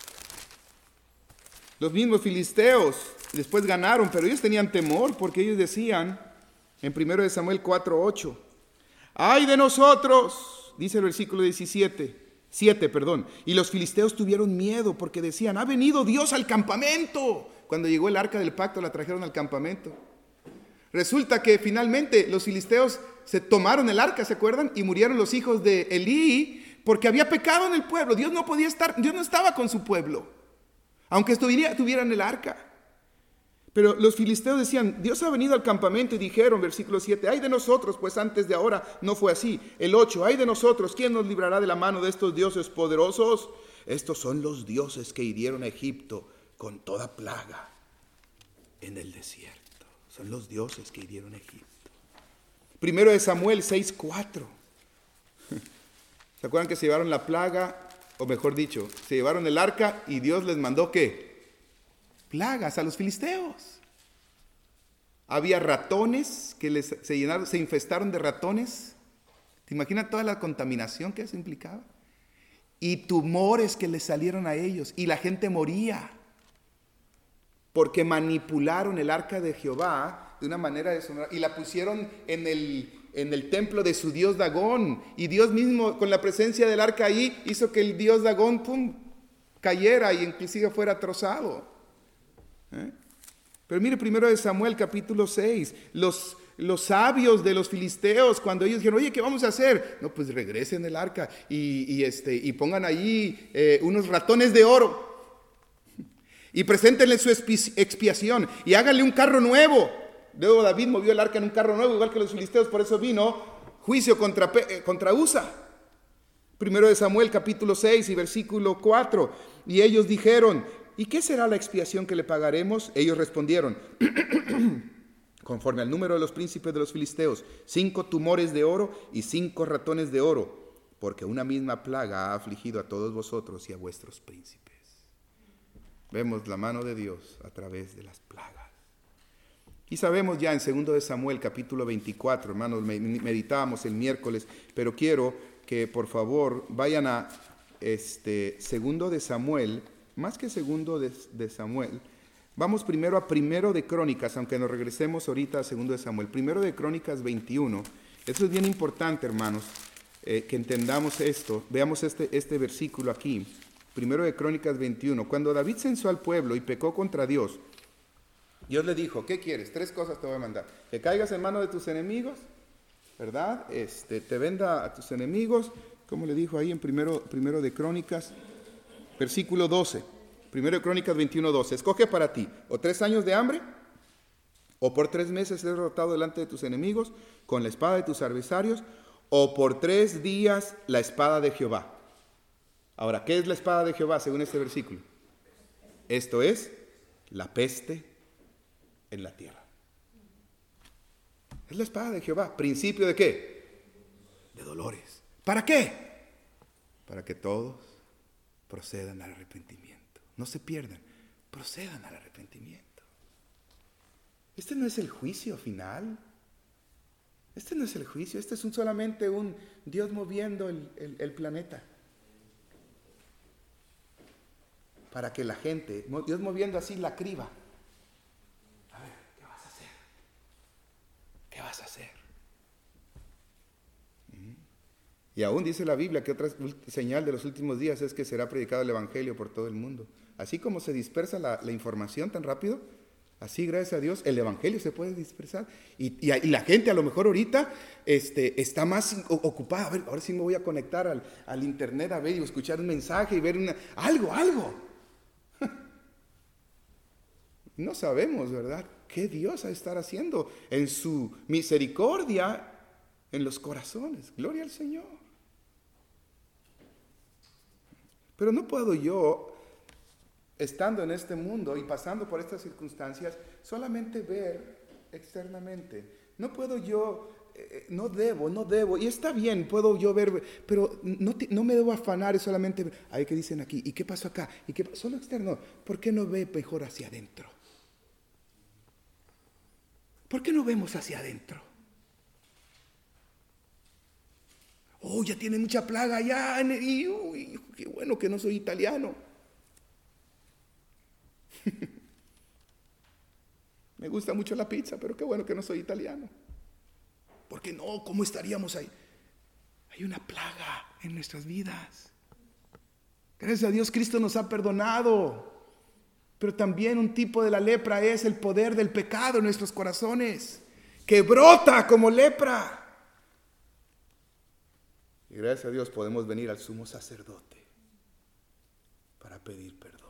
Speaker 1: Los mismos filisteos después ganaron, pero ellos tenían temor porque ellos decían en primero de Samuel cuatro, ocho: ¡ay de nosotros! Dice el versículo diecisiete, siete, perdón. Y los filisteos tuvieron miedo porque decían: ¡ha venido Dios al campamento! Cuando llegó el arca del pacto la trajeron al campamento. Resulta que finalmente los filisteos se tomaron el arca, ¿se acuerdan? Y murieron los hijos de Elí porque había pecado en el pueblo. Dios no podía estar, Dios no estaba con su pueblo, aunque estuviera, tuvieran el arca. Pero los filisteos decían: Dios ha venido al campamento, y dijeron, versículo siete: ay de nosotros, pues antes de ahora no fue así. El ocho: ay de nosotros, ¿quién nos librará de la mano de estos dioses poderosos? Estos son los dioses que hirieron a Egipto con toda plaga en el desierto. Son los dioses que hirieron a Egipto. Primero de Samuel seis, cuatro. ¿Se acuerdan que se llevaron la plaga? O mejor dicho, se llevaron el arca y Dios les mandó ¿qué? Plagas a los filisteos. Había ratones que les, se llenaron, se infestaron de ratones. ¿Te imaginas toda la contaminación que eso implicaba? Y tumores que le salieron a ellos, y la gente moría, porque manipularon el arca de Jehová de una manera deshonrosa, y la pusieron en el, en el templo de su dios Dagón, y Dios mismo, con la presencia del arca ahí, hizo que el dios Dagón, pum, cayera, y inclusive fuera trozado. ¿Eh? Pero mire primero de Samuel capítulo seis, los... Los sabios de los filisteos, cuando ellos dijeron, oye, ¿qué vamos a hacer? No, pues regresen el arca y, y, este, y pongan allí eh, unos ratones de oro y preséntenle su expiación y háganle un carro nuevo. Luego David movió el arca en un carro nuevo, igual que los filisteos, por eso vino juicio contra, eh, contra Usa. Primero de Samuel capítulo seis y versículo cuatro. Y ellos dijeron, ¿y qué será la expiación que le pagaremos? Ellos respondieron, conforme al número de los príncipes de los filisteos, cinco tumores de oro y cinco ratones de oro, porque una misma plaga ha afligido a todos vosotros y a vuestros príncipes. Vemos la mano de Dios a través de las plagas. Y sabemos ya en segundo de Samuel capítulo veinticuatro, hermanos, meditábamos el miércoles, pero quiero que por favor vayan a este segundo de Samuel, más que segundo de, de Samuel. Vamos primero a Primero de Crónicas, aunque nos regresemos ahorita a Segundo de Samuel. Primero de Crónicas veintiuno. Eso es bien importante, hermanos, eh, que entendamos esto. Veamos este, este versículo aquí. Primero de Crónicas veintiuno. Cuando David censó al pueblo y pecó contra Dios, Dios le dijo, ¿qué quieres? Tres cosas te voy a mandar. Que caigas en manos de tus enemigos, ¿verdad? Este, te venda a tus enemigos. ¿Cómo le dijo ahí en Primero, primero de Crónicas? Versículo doce. Primero de Crónicas veintiuno, doce. Escoge para ti, o tres años de hambre, o por tres meses ser derrotado delante de tus enemigos, con la espada de tus adversarios, o por tres días la espada de Jehová. Ahora, ¿qué es la espada de Jehová según este versículo? Esto es la peste en la tierra. Es la espada de Jehová. ¿Principio de qué? De dolores. ¿Para qué? Para que todos procedan al arrepentimiento. No se pierdan, procedan al arrepentimiento. Este no es el juicio final. Este no es el juicio. Este es un, solamente un Dios moviendo el, el, el planeta. Para que la gente, Dios moviendo así la criba. A ver, ¿qué vas a hacer? ¿Qué vas a hacer? Y aún dice la Biblia que otra señal de los últimos días es que será predicado el Evangelio por todo el mundo. Así como se dispersa la, la información tan rápido, así gracias a Dios el Evangelio se puede dispersar. Y, y, y la gente a lo mejor ahorita este, está más ocupada. A ver, ahora sí me voy a conectar al, al internet a ver y escuchar un mensaje y ver una, algo, algo. No sabemos, ¿verdad? ¿Qué Dios ha de estar haciendo en su misericordia en los corazones? Gloria al Señor. Pero no puedo yo, estando en este mundo y pasando por estas circunstancias, solamente ver externamente. No puedo yo, eh, no debo, no debo, y está bien, puedo yo ver, pero no, te, no me debo afanar solamente ver, ay, ¿qué dicen aquí? ¿Y qué pasó acá? ¿Y qué solo externo? ¿Por qué no ve mejor hacia adentro? ¿Por qué no vemos hacia adentro? Oh, ya tiene mucha plaga allá, y uy, qué bueno que no soy italiano. Me gusta mucho la pizza, pero qué bueno que no soy italiano. Porque no, ¿cómo estaríamos ahí? Hay una plaga en nuestras vidas. Gracias a Dios Cristo nos ha perdonado. Pero también un tipo de la lepra es el poder del pecado en nuestros corazones, que brota como lepra. Y gracias a Dios podemos venir al sumo sacerdote para pedir perdón.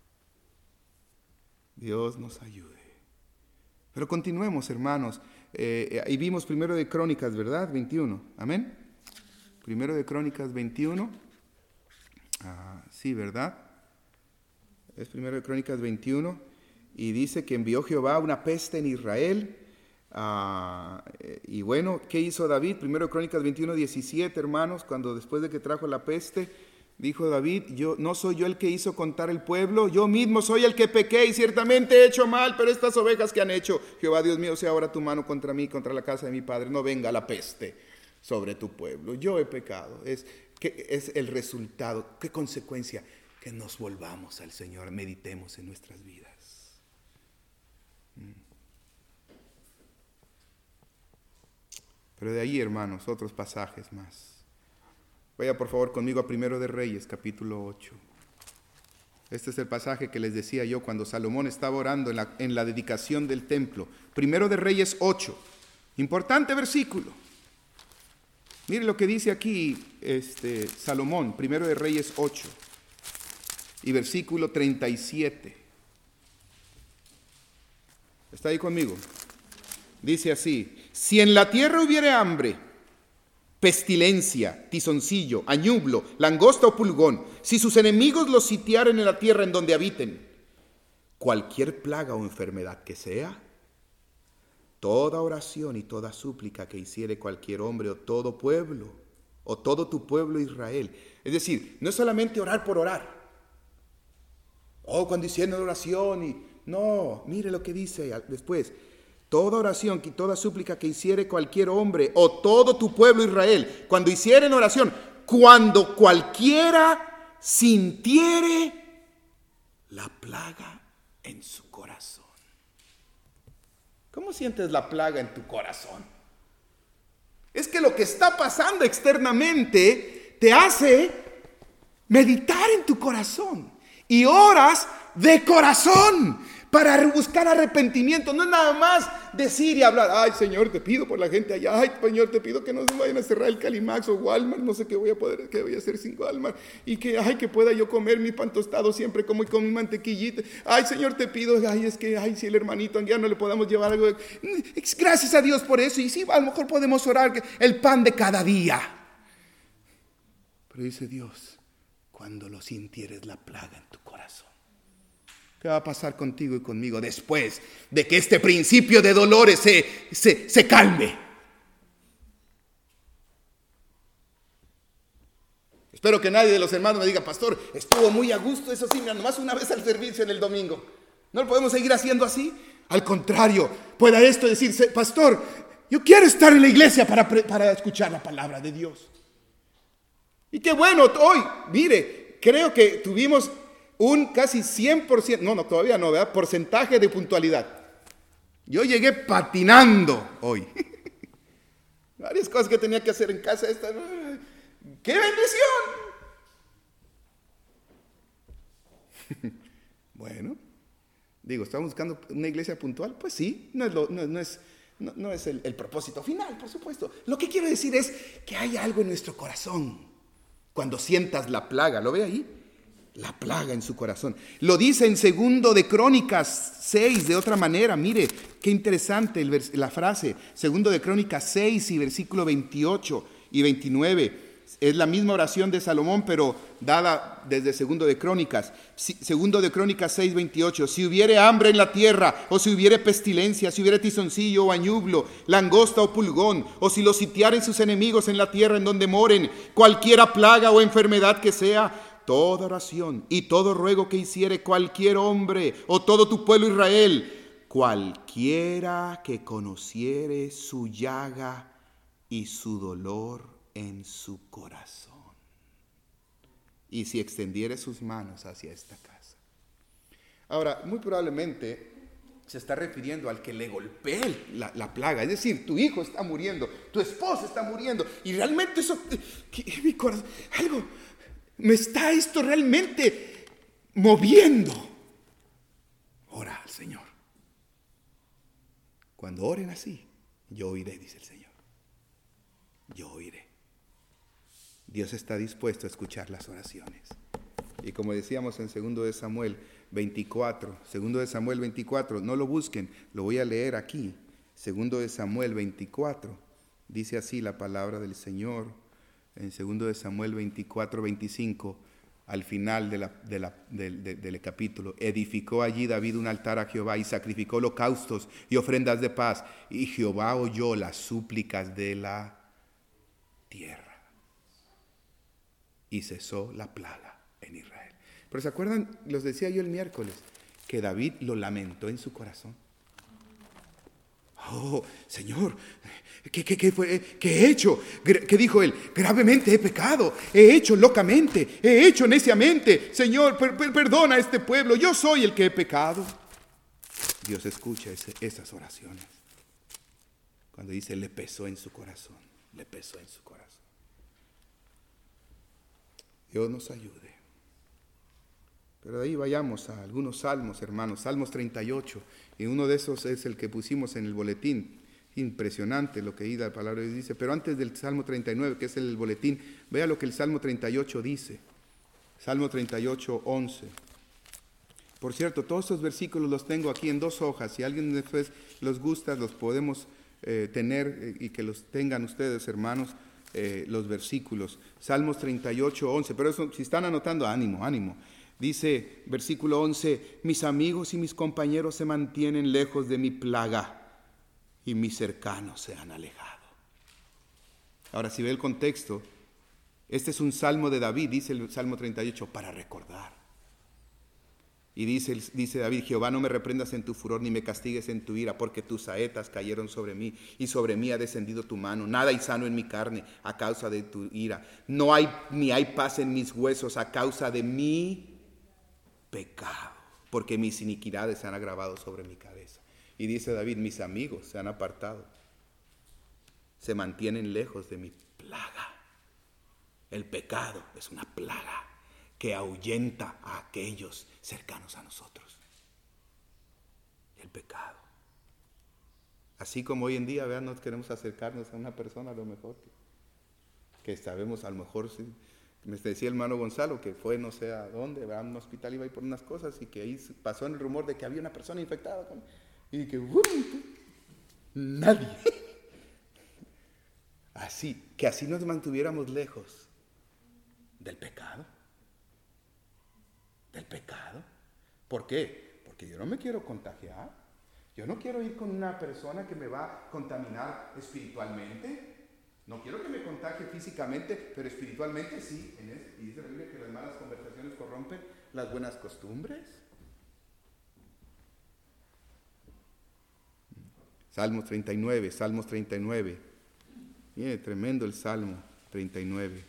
Speaker 1: Dios nos ayude. Pero continuemos, hermanos. Eh, ahí vimos primero de Crónicas, ¿verdad? veintiuno. Amén. Primero de Crónicas veintiuno. Ah, sí, ¿verdad? Es primero de Crónicas veintiuno. Y dice que envió Jehová una peste en Israel. Ah, y bueno, ¿qué hizo David? Primero de Crónicas veintiuno, diecisiete, hermanos, cuando después de que trajo la peste, dijo David, yo no soy yo el que hizo contar el pueblo, yo mismo soy el que pequé y ciertamente he hecho mal, pero estas ovejas que han hecho, Jehová Dios mío, sea ahora tu mano contra mí, contra la casa de mi padre, no venga la peste. sobre tu pueblo. Yo he pecado. Es, que, es el resultado. ¿Qué consecuencia? Que nos volvamos al Señor, meditemos en nuestras vidas. Pero de ahí, hermanos, otros pasajes más. Vaya por favor conmigo a Primero de Reyes, capítulo ocho. Este es el pasaje que les decía yo cuando Salomón estaba orando en la, en la dedicación del templo. Primero de Reyes ocho. Importante versículo. Mire lo que dice aquí este, Salomón, Primero de Reyes ocho. Y versículo treinta y siete. ¿Está ahí conmigo? Dice así: si en la tierra hubiere hambre, pestilencia, tizoncillo, añublo, langosta o pulgón, si sus enemigos los sitiaren en la tierra en donde habiten, cualquier plaga o enfermedad que sea, toda oración y toda súplica que hiciere cualquier hombre o todo pueblo, o todo tu pueblo Israel. Es decir, no es solamente orar por orar. Oh, cuando hicieron oración y... No, mire lo que dice después. Toda oración y toda súplica que hiciere cualquier hombre o todo tu pueblo Israel, cuando hicieren oración, cuando cualquiera sintiere la plaga en su corazón. ¿Cómo sientes la plaga en tu corazón? Es que lo que está pasando externamente te hace meditar en tu corazón. Y oras de corazón para buscar arrepentimiento. No es nada más decir y hablar. Ay, Señor, te pido por la gente allá. Ay, Señor, te pido que no se vayan a cerrar el Calimax o Walmart. No sé qué voy a poder, qué voy a hacer sin Walmart. Y que, ay, que pueda yo comer mi pan tostado siempre como y con mi mantequillita. Ay, Señor, te pido. Ay, es que, ay, si el hermanito ya no le podamos llevar algo. Gracias a Dios por eso. Y sí, a lo mejor podemos orar el pan de cada día. Pero dice Dios, cuando lo sintieres la plaga en tu corazón. ¿Qué va a pasar contigo y conmigo después de que este principio de dolores se, se, se calme? Espero que nadie de los hermanos me diga: pastor, estuvo muy a gusto, eso sí, nomás una vez al servicio en el domingo. ¿No lo podemos seguir haciendo así? Al contrario, pueda esto decirse: pastor, yo quiero estar en la iglesia para, para escuchar la palabra de Dios. Y qué bueno, hoy, mire, creo que tuvimos un casi cien por ciento, no, no, todavía no, ¿verdad? Porcentaje de puntualidad. Yo llegué patinando hoy. Varias cosas que tenía que hacer en casa. Esta, ¡qué bendición! Bueno, digo, ¿estamos buscando una iglesia puntual? Pues sí, no es, lo, no, no es, no, no es el, el propósito final, por supuesto. Lo que quiero decir es que hay algo en nuestro corazón. Cuando sientas la plaga, ¿lo ve ahí? La plaga en su corazón. Lo dice en Segundo de Crónicas seis de otra manera. Mire, qué interesante el vers- la frase. Segundo de Crónicas seis y versículo veintiocho y veintinueve. Es la misma oración de Salomón, pero dada desde Segundo de Crónicas. Si, Segundo de Crónicas seis, veintiocho. Si hubiere hambre en la tierra, o si hubiere pestilencia, si hubiere tizoncillo o añublo, langosta o pulgón, o si los sitiaren sus enemigos en la tierra en donde moren, cualquiera plaga o enfermedad que sea, toda oración y todo ruego que hiciere cualquier hombre o todo tu pueblo Israel, cualquiera que conociere su llaga y su dolor en su corazón, y si extendiere sus manos hacia esta casa. Ahora, muy probablemente se está refiriendo al que le golpee la, la plaga, es decir, tu hijo está muriendo, tu esposa está muriendo, y realmente eso, que, mi corazón, algo, me está esto realmente moviendo. Ora al Señor. Cuando oren así, yo oiré, dice el Señor. Yo oiré. Dios está dispuesto a escuchar las oraciones. Y como decíamos en segundo de Samuel veinticuatro, segundo de Samuel veinticuatro, no lo busquen, lo voy a leer aquí. segundo de Samuel veinticuatro, dice así la palabra del Señor. En segundo de Samuel veinticuatro, veinticinco, al final de la, de la, de, de, del capítulo, edificó allí David un altar a Jehová y sacrificó holocaustos y ofrendas de paz. Y Jehová oyó las súplicas de la tierra y cesó la plaga en Israel. Pero ¿se acuerdan? Los decía yo el miércoles, que David lo lamentó en su corazón. Oh, Señor, ¿qué, qué, qué, fue, ¿qué he hecho? ¿Qué dijo él? Gravemente he pecado, he hecho locamente, he hecho neciamente. Señor, per, per, perdona a este pueblo, yo soy el que he pecado. Dios escucha ese, esas oraciones. Cuando dice, le pesó en su corazón, le pesó en su corazón. Dios nos ayude. Pero de ahí vayamos a algunos salmos, hermanos. Salmos treinta y ocho. Y uno de esos es el que pusimos en el boletín. Impresionante lo que ahí la palabra de Dios dice. Pero antes del Salmo treinta y nueve, que es el boletín, vea lo que el Salmo treinta y ocho dice. Salmo treinta y ocho, once. Por cierto, todos estos versículos los tengo aquí en dos hojas. Si a alguien después los gusta, los podemos eh, tener eh, y que los tengan ustedes, hermanos, eh, los versículos. Salmos treinta y ocho, once. Pero eso, si están anotando, ánimo, ánimo. Dice, versículo once, mis amigos y mis compañeros se mantienen lejos de mi plaga y mis cercanos se han alejado. Ahora, si ve el contexto, este es un salmo de David, dice el Salmo treinta y ocho, para recordar. Y dice, dice David, Jehová, no me reprendas en tu furor ni me castigues en tu ira, porque tus saetas cayeron sobre mí y sobre mí ha descendido tu mano. Nada hay sano en mi carne a causa de tu ira. No hay ni hay paz en mis huesos a causa de mi pecado, porque mis iniquidades se han agravado sobre mi cabeza. Y dice David, mis amigos se han apartado, se mantienen lejos de mi plaga. El pecado es una plaga que ahuyenta a aquellos cercanos a nosotros. El pecado. Así como hoy en día, vean, no queremos acercarnos a una persona a lo mejor que, que sabemos, a lo mejor, sí, me decía el hermano Gonzalo que fue no sé a dónde, a un hospital, iba a ir por unas cosas y que ahí pasó el rumor de que había una persona infectada con, y que ¡uh! Nadie. Así, que así nos mantuviéramos lejos del pecado. Del pecado. ¿Por qué? Porque yo no me quiero contagiar. Yo no quiero ir con una persona que me va a contaminar espiritualmente. No quiero que me contagie físicamente, pero espiritualmente sí. En eso, y dice la Biblia que las malas conversaciones corrompen las buenas costumbres. Salmos treinta y nueve, Salmos treinta y nueve. Mire, tremendo el Salmo treinta y nueve.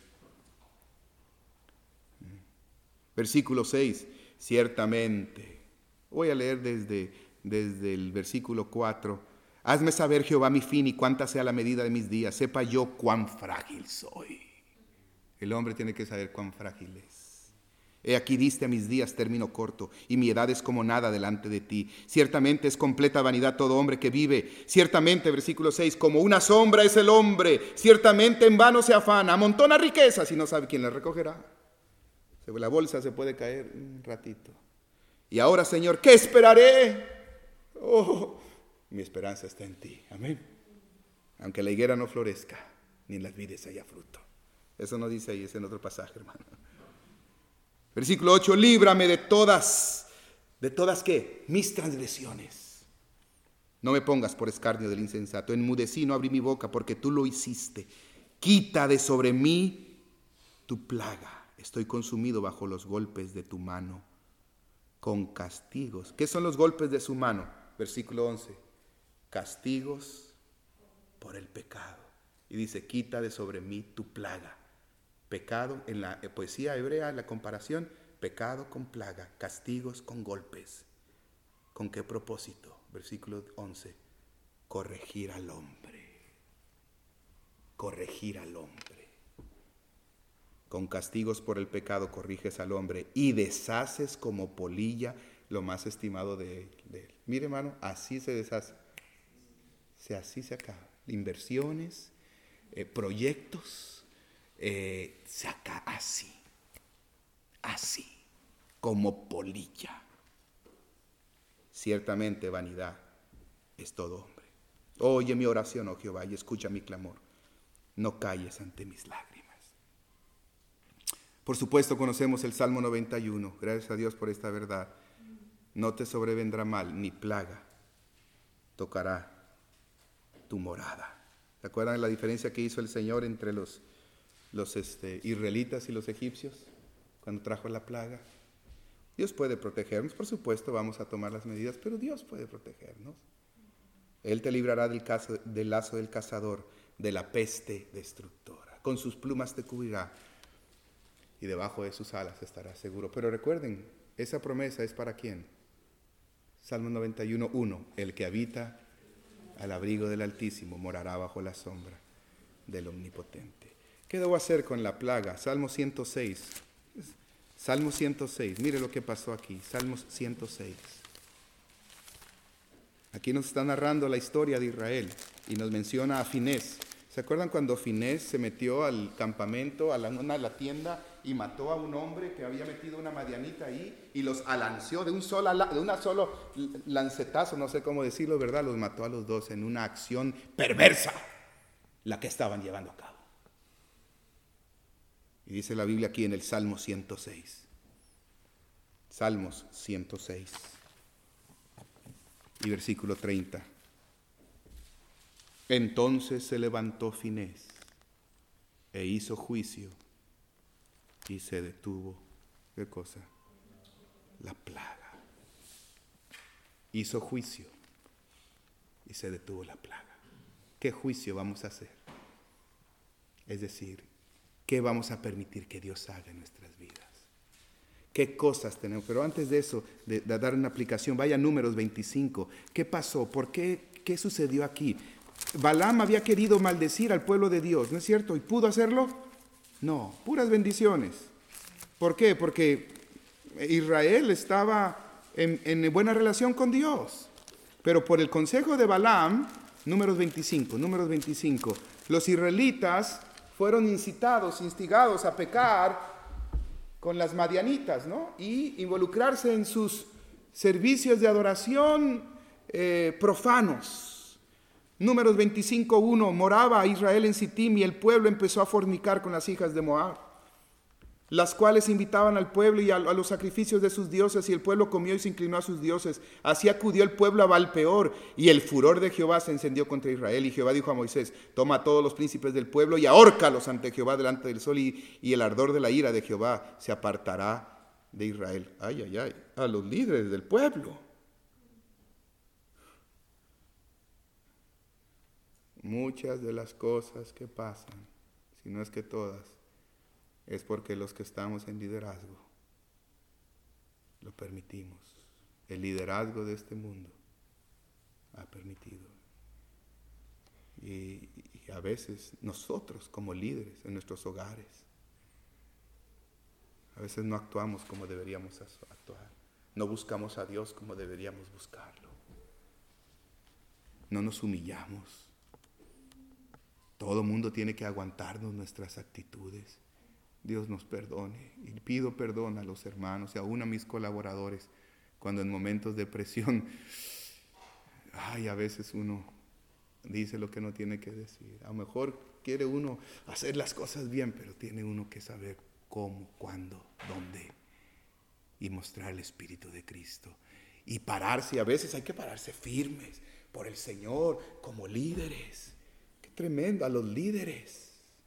Speaker 1: Versículo seis. Ciertamente. Voy a leer desde, desde el versículo cuatro. Hazme saber, Jehová, mi fin y cuánta sea la medida de mis días. Sepa yo cuán frágil soy. El hombre tiene que saber cuán frágil es. He aquí diste a mis días término corto, y mi edad es como nada delante de ti. Ciertamente es completa vanidad todo hombre que vive. Ciertamente, versículo seis, como una sombra es el hombre. Ciertamente en vano se afana, amontona riquezas y no sabe quién las recogerá. La bolsa se puede caer un ratito. Y ahora, Señor, ¿qué esperaré? Oh, mi esperanza está en ti. Amén. Aunque la higuera no florezca, ni en las vides haya fruto. Eso no dice ahí, es en otro pasaje, hermano. Versículo ocho, líbrame de todas, ¿de todas qué? Mis transgresiones. No me pongas por escarnio del insensato. Enmudecí, no abrí mi boca, porque tú lo hiciste. Quita de sobre mí tu plaga. Estoy consumido bajo los golpes de tu mano, con castigos. ¿Qué son los golpes de su mano? Versículo once. Castigos por el pecado. Y dice, quita de sobre mí tu plaga. Pecado, en la poesía hebrea, en la comparación, pecado con plaga, castigos con golpes. ¿Con qué propósito? Versículo once. Corregir al hombre. Corregir al hombre. Con castigos por el pecado corriges al hombre y deshaces como polilla lo más estimado de él. De él. Mire, hermano, así se deshace. Se, así se acaba. Inversiones, eh, proyectos, eh, se acaba así. Así, como polilla. Ciertamente vanidad es todo hombre. Oye mi oración, oh Jehová, y escucha mi clamor. No calles ante mis lágrimas. Por supuesto conocemos el Salmo noventa y uno. Gracias a Dios por esta verdad. No te sobrevendrá mal, ni plaga tocará tu morada. ¿Se acuerdan de la diferencia que hizo el Señor entre los, los este, israelitas y los egipcios cuando trajo la plaga? Dios puede protegernos, por supuesto, vamos a tomar las medidas, pero Dios puede protegernos. Él te librará del, caso, del lazo del cazador, de la peste destructora. Con sus plumas te cubrirá y debajo de sus alas estarás seguro. Pero recuerden, esa promesa es para quién. Salmo noventa y uno, uno. El que habita al abrigo del Altísimo morará bajo la sombra del Omnipotente. ¿Qué debo hacer con la plaga? Salmo ciento seis. Salmo ciento seis. Mire lo que pasó aquí. Salmo ciento seis. Aquí nos está narrando la historia de Israel y nos menciona a Finés. ¿Se acuerdan cuando Finés se metió al campamento, a la, a la tienda y mató a un hombre que había metido una madianita ahí y los alanceó de un solo, de una solo lancetazo, no sé cómo decirlo, ¿verdad? Los mató a los dos en una acción perversa, la que estaban llevando a cabo. Y dice la Biblia aquí en el Salmo ciento seis. Salmos ciento seis. Y versículo treinta. Entonces se levantó Finés e hizo juicio y se detuvo. ¿Qué cosa? La plaga. Hizo juicio y se detuvo la plaga. ¿Qué juicio vamos a hacer? Es decir, ¿qué vamos a permitir que Dios haga en nuestras vidas? ¿Qué cosas tenemos? Pero antes de eso, de, de dar una aplicación, vaya a Números veinticinco. ¿Qué pasó? ¿Por qué? ¿Qué sucedió aquí? Balaam había querido maldecir al pueblo de Dios, ¿no es cierto? ¿Y pudo hacerlo? No, puras bendiciones. ¿Por qué? Porque Israel estaba en, en buena relación con Dios. Pero por el consejo de Balaam, Números veinticinco, Números veinticinco, los israelitas fueron incitados, instigados a pecar con las madianitas, ¿no? Y involucrarse en sus servicios de adoración eh, profanos. Números veinticinco, uno, moraba Israel en Sittim y el pueblo empezó a fornicar con las hijas de Moab, las cuales invitaban al pueblo y a, a los sacrificios de sus dioses, y el pueblo comió y se inclinó a sus dioses. Así acudió el pueblo a Baal-peor, y el furor de Jehová se encendió contra Israel. Y Jehová dijo a Moisés: toma a todos los príncipes del pueblo y ahórcalos ante Jehová delante del sol, y, y el ardor de la ira de Jehová se apartará de Israel. Ay, ay, ay, a los líderes del pueblo. Muchas de las cosas que pasan, si no es que todas, es porque los que estamos en liderazgo lo permitimos. El liderazgo de este mundo ha permitido. Y, y a veces nosotros como líderes en nuestros hogares, a veces no actuamos como deberíamos actuar. No buscamos a Dios como deberíamos buscarlo. No nos humillamos. Todo mundo tiene que aguantarnos nuestras actitudes. Dios nos perdone. Y pido perdón a los hermanos y aún a mis colaboradores cuando en momentos de presión, ay, a veces uno dice lo que no tiene que decir. A lo mejor quiere uno hacer las cosas bien, pero tiene uno que saber cómo, cuándo, dónde y mostrar el Espíritu de Cristo. Y pararse, y a veces hay que pararse firmes por el Señor como líderes. Tremendo, a los líderes.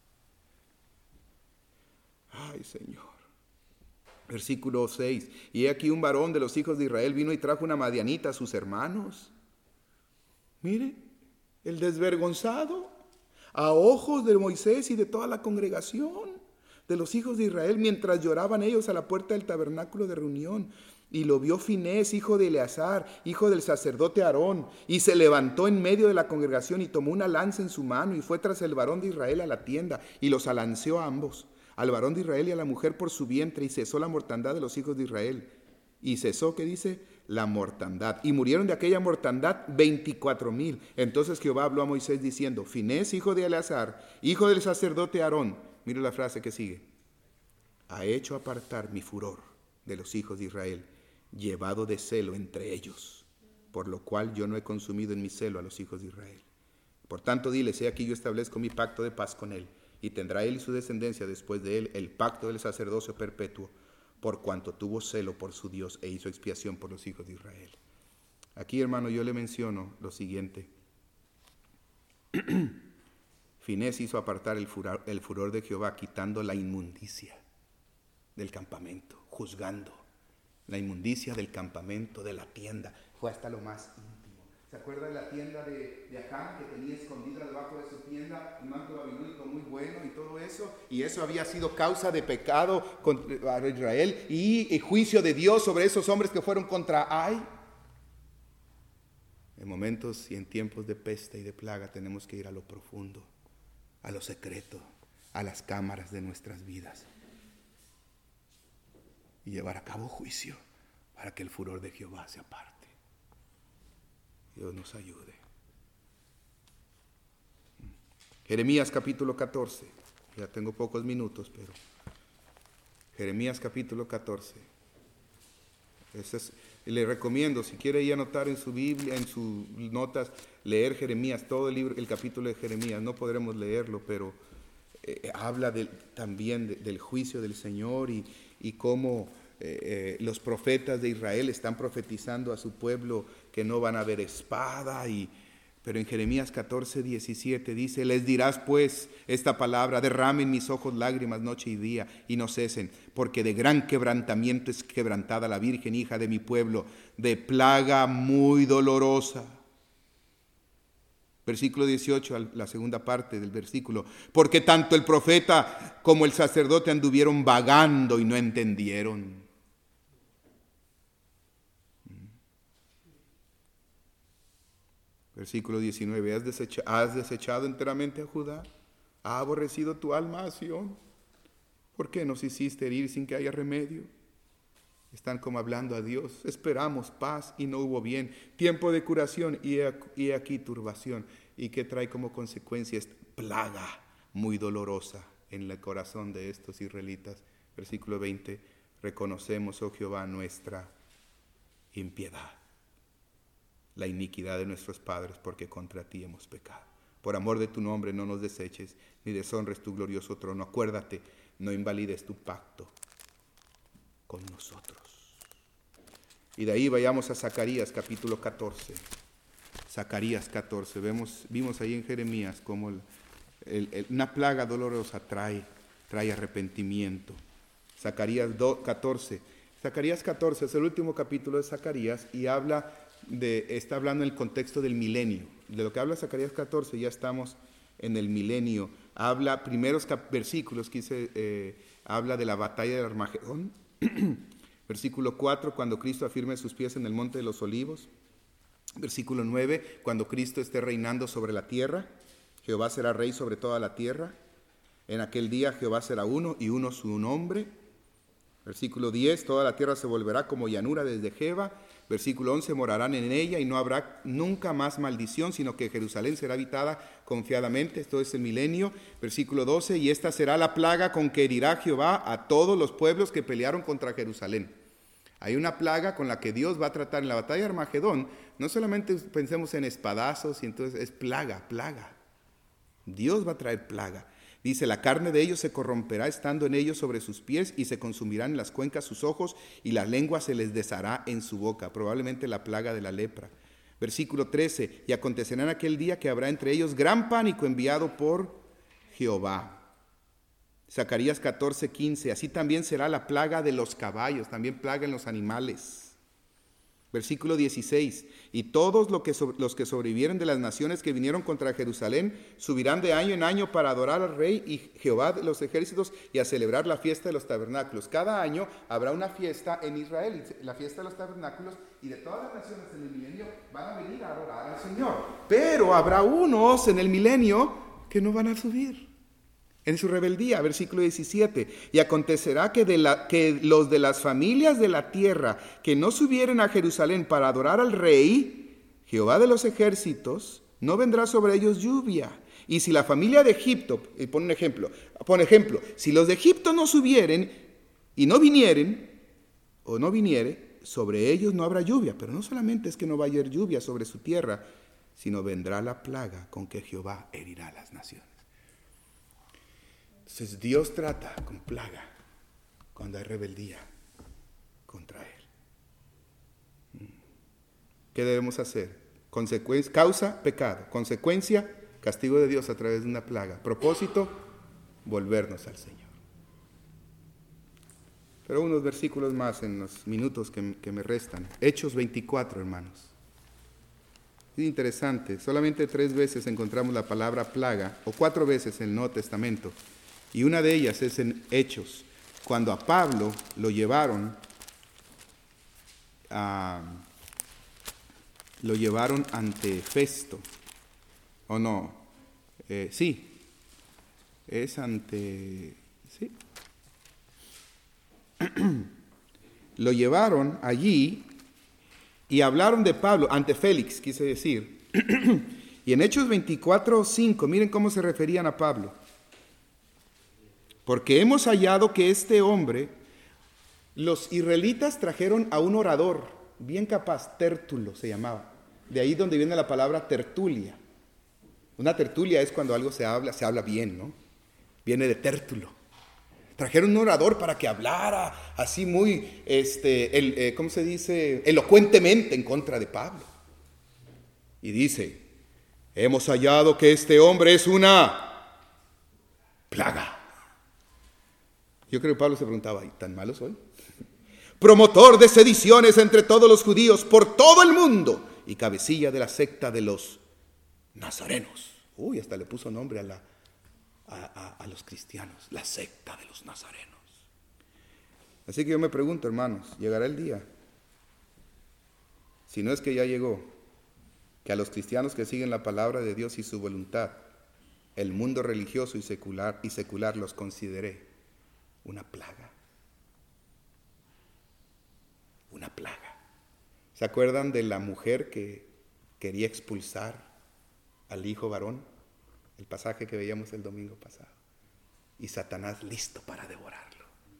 Speaker 1: Ay, Señor. Versículo seis. Y he aquí un varón de los hijos de Israel vino y trajo una madianita a sus hermanos. Mire, el desvergonzado, a ojos de Moisés y de toda la congregación de los hijos de Israel, mientras lloraban ellos a la puerta del tabernáculo de reunión. Y lo vio Finés, hijo de Eleazar, hijo del sacerdote Aarón, y se levantó en medio de la congregación y tomó una lanza en su mano y fue tras el varón de Israel a la tienda y los alanceó a ambos, al varón de Israel y a la mujer por su vientre, y cesó la mortandad de los hijos de Israel. Y cesó, ¿qué dice? La mortandad. Y murieron de aquella mortandad veinticuatro mil. Entonces Jehová habló a Moisés diciendo: Finés, hijo de Eleazar, hijo del sacerdote Aarón, mire la frase que sigue, ha hecho apartar mi furor de los hijos de Israel, llevado de celo entre ellos, por lo cual yo no he consumido en mi celo a los hijos de Israel. Por tanto, diles: he aquí yo establezco mi pacto de paz con él, y tendrá él y su descendencia después de él el pacto del sacerdocio perpetuo, por cuanto tuvo celo por su Dios e hizo expiación por los hijos de Israel. Aquí, hermano, yo le menciono lo siguiente. Finés hizo apartar el furor, el furor de Jehová, quitando la inmundicia del campamento, juzgando la inmundicia del campamento, de la tienda. Fue hasta lo más íntimo. ¿Se acuerda de la tienda de, de Acán, que tenía escondida debajo de su tienda un manto babilónico muy bueno y todo eso? Y eso había sido causa de pecado contra Israel y, y juicio de Dios sobre esos hombres que fueron contra Ai. En momentos y en tiempos de peste y de plaga tenemos que ir a lo profundo, a lo secreto, a las cámaras de nuestras vidas y llevar a cabo juicio para que el furor de Jehová se aparte. Dios nos ayude. Jeremías capítulo catorce. Ya tengo pocos minutos, pero Jeremías capítulo catorce. Ese es, le recomiendo, si quiere ir a anotar en su Biblia, en sus notas, leer Jeremías, todo el libro, el capítulo de Jeremías. No podremos leerlo, pero eh, habla de, también de, del juicio del Señor y, y cómo eh, eh, los profetas de Israel están profetizando a su pueblo que no van a haber espada. Y, pero en Jeremías catorce, diecisiete dice: les dirás pues esta palabra, derramen mis ojos lágrimas noche y día y no cesen, porque de gran quebrantamiento es quebrantada la Virgen, hija de mi pueblo, de plaga muy dolorosa. Versículo dieciocho, la segunda parte del versículo: porque tanto el profeta como el sacerdote anduvieron vagando y no entendieron. Versículo diecinueve: ¿Has desechado, ¿Has desechado enteramente a Judá? ¿Ha aborrecido tu alma a Sión? ¿Por qué nos hiciste herir sin que haya remedio? Están como hablando a Dios. Esperamos paz y no hubo bien. Tiempo de curación y he aquí turbación. ¿Y qué trae como consecuencia? Esta plaga muy dolorosa en el corazón de estos israelitas. Versículo veinte: reconocemos, oh Jehová, nuestra impiedad, la iniquidad de nuestros padres, porque contra ti hemos pecado. Por amor de tu nombre no nos deseches, ni deshonres tu glorioso trono. Acuérdate, no invalides tu pacto con nosotros. Y de ahí vayamos a Zacarías capítulo catorce. Zacarías catorce. Vemos, vimos ahí en Jeremías cómo el, el, el, una plaga dolorosa trae, trae arrepentimiento. Zacarías catorce. Zacarías catorce es el último capítulo de Zacarías y habla de, está hablando en el contexto del milenio. De lo que habla Zacarías catorce, ya estamos en el milenio. Habla, primeros cap- versículos que dice, eh, habla de la batalla de Armagedón. Versículo cuatro, cuando Cristo afirme sus pies en el monte de los olivos. Versículo nueve, cuando Cristo esté reinando sobre la tierra. Jehová será rey sobre toda la tierra. En aquel día Jehová será uno y uno su nombre. Versículo diez, toda la tierra se volverá como llanura desde Jeba. Versículo once, morarán en ella y no habrá nunca más maldición, sino que Jerusalén será habitada confiadamente. Esto es el milenio. Versículo doce, y esta será la plaga con que herirá Jehová a todos los pueblos que pelearon contra Jerusalén. Hay una plaga con la que Dios va a tratar en la batalla de Armagedón. No solamente pensemos en espadazos, y entonces es plaga, plaga. Dios va a traer plaga. Dice, la carne de ellos se corromperá estando en ellos sobre sus pies y se consumirán en las cuencas sus ojos y la lengua se les deshará en su boca. Probablemente la plaga de la lepra. Versículo trece, y acontecerá en aquel día que habrá entre ellos gran pánico enviado por Jehová. Zacarías catorce, quince, así también será la plaga de los caballos, también plaga en los animales. Versículo dieciséis, y todos los que, los que sobrevivieren de las naciones que vinieron contra Jerusalén subirán de año en año para adorar al Rey y Jehová de los ejércitos y a celebrar la fiesta de los tabernáculos. Cada año habrá una fiesta en Israel, la fiesta de los tabernáculos, y de todas las naciones en el milenio van a venir a adorar al Señor. Pero habrá unos en el milenio que no van a subir en su rebeldía. Versículo diecisiete, y acontecerá que, de la, que los de las familias de la tierra que no subieren a Jerusalén para adorar al Rey, Jehová de los ejércitos, no vendrá sobre ellos lluvia. Y si la familia de Egipto, y pon un ejemplo, pon ejemplo, si los de Egipto no subieren y no vinieren, o no viniere, sobre ellos no habrá lluvia. Pero no solamente es que no va a haber lluvia sobre su tierra, sino vendrá la plaga con que Jehová herirá a las naciones. Entonces Dios trata con plaga cuando hay rebeldía contra Él. ¿Qué debemos hacer? Consecuencia, causa, pecado. Consecuencia, castigo de Dios a través de una plaga. Propósito, volvernos al Señor. Pero unos versículos más en los minutos que, que me restan. Hechos veinticuatro, hermanos. Es interesante, solamente tres veces encontramos la palabra plaga, o cuatro veces en el Nuevo Testamento, y una de ellas es en Hechos, cuando a Pablo lo llevaron a, lo llevaron ante Festo, o no, eh, sí, es ante, sí, lo llevaron allí y hablaron de Pablo ante Félix, quise decir. Y en Hechos veinticuatro cinco, miren cómo se referían a Pablo. Porque hemos hallado que este hombre, los israelitas trajeron a un orador bien capaz, Tértulo se llamaba. De ahí donde viene la palabra tertulia. Una tertulia es cuando algo se habla, se habla bien, ¿no? Viene de Tértulo. Trajeron un orador para que hablara así muy, este, el, eh, ¿cómo se dice? Elocuentemente en contra de Pablo. Y dice, hemos hallado que este hombre es una plaga. Yo creo que Pablo se preguntaba, ¿y tan malo soy? Promotor de sediciones entre todos los judíos por todo el mundo y cabecilla de la secta de los nazarenos. Uy, hasta le puso nombre a la A, a, a los cristianos, la secta de los nazarenos. Así que yo me pregunto, hermanos, ¿llegará el día? Si no es que ya llegó, que a los cristianos que siguen la palabra de Dios y su voluntad, el mundo religioso y secular, y secular los considere una plaga. Una plaga. ¿Se acuerdan de la mujer que quería expulsar al hijo varón? El pasaje que veíamos el domingo pasado. Y Satanás listo para devorarlo.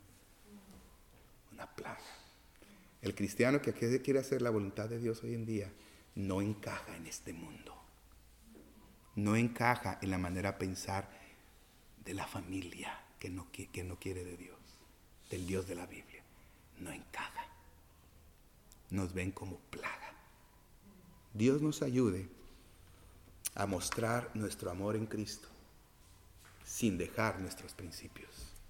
Speaker 1: Una plaga. El cristiano que quiere hacer la voluntad de Dios hoy en día no encaja en este mundo. No encaja en la manera de pensar de la familia que no, que no quiere de Dios, del Dios de la Biblia. No encaja. Nos ven como plaga. Dios nos ayude a mostrar nuestro amor en Cristo sin dejar nuestros principios.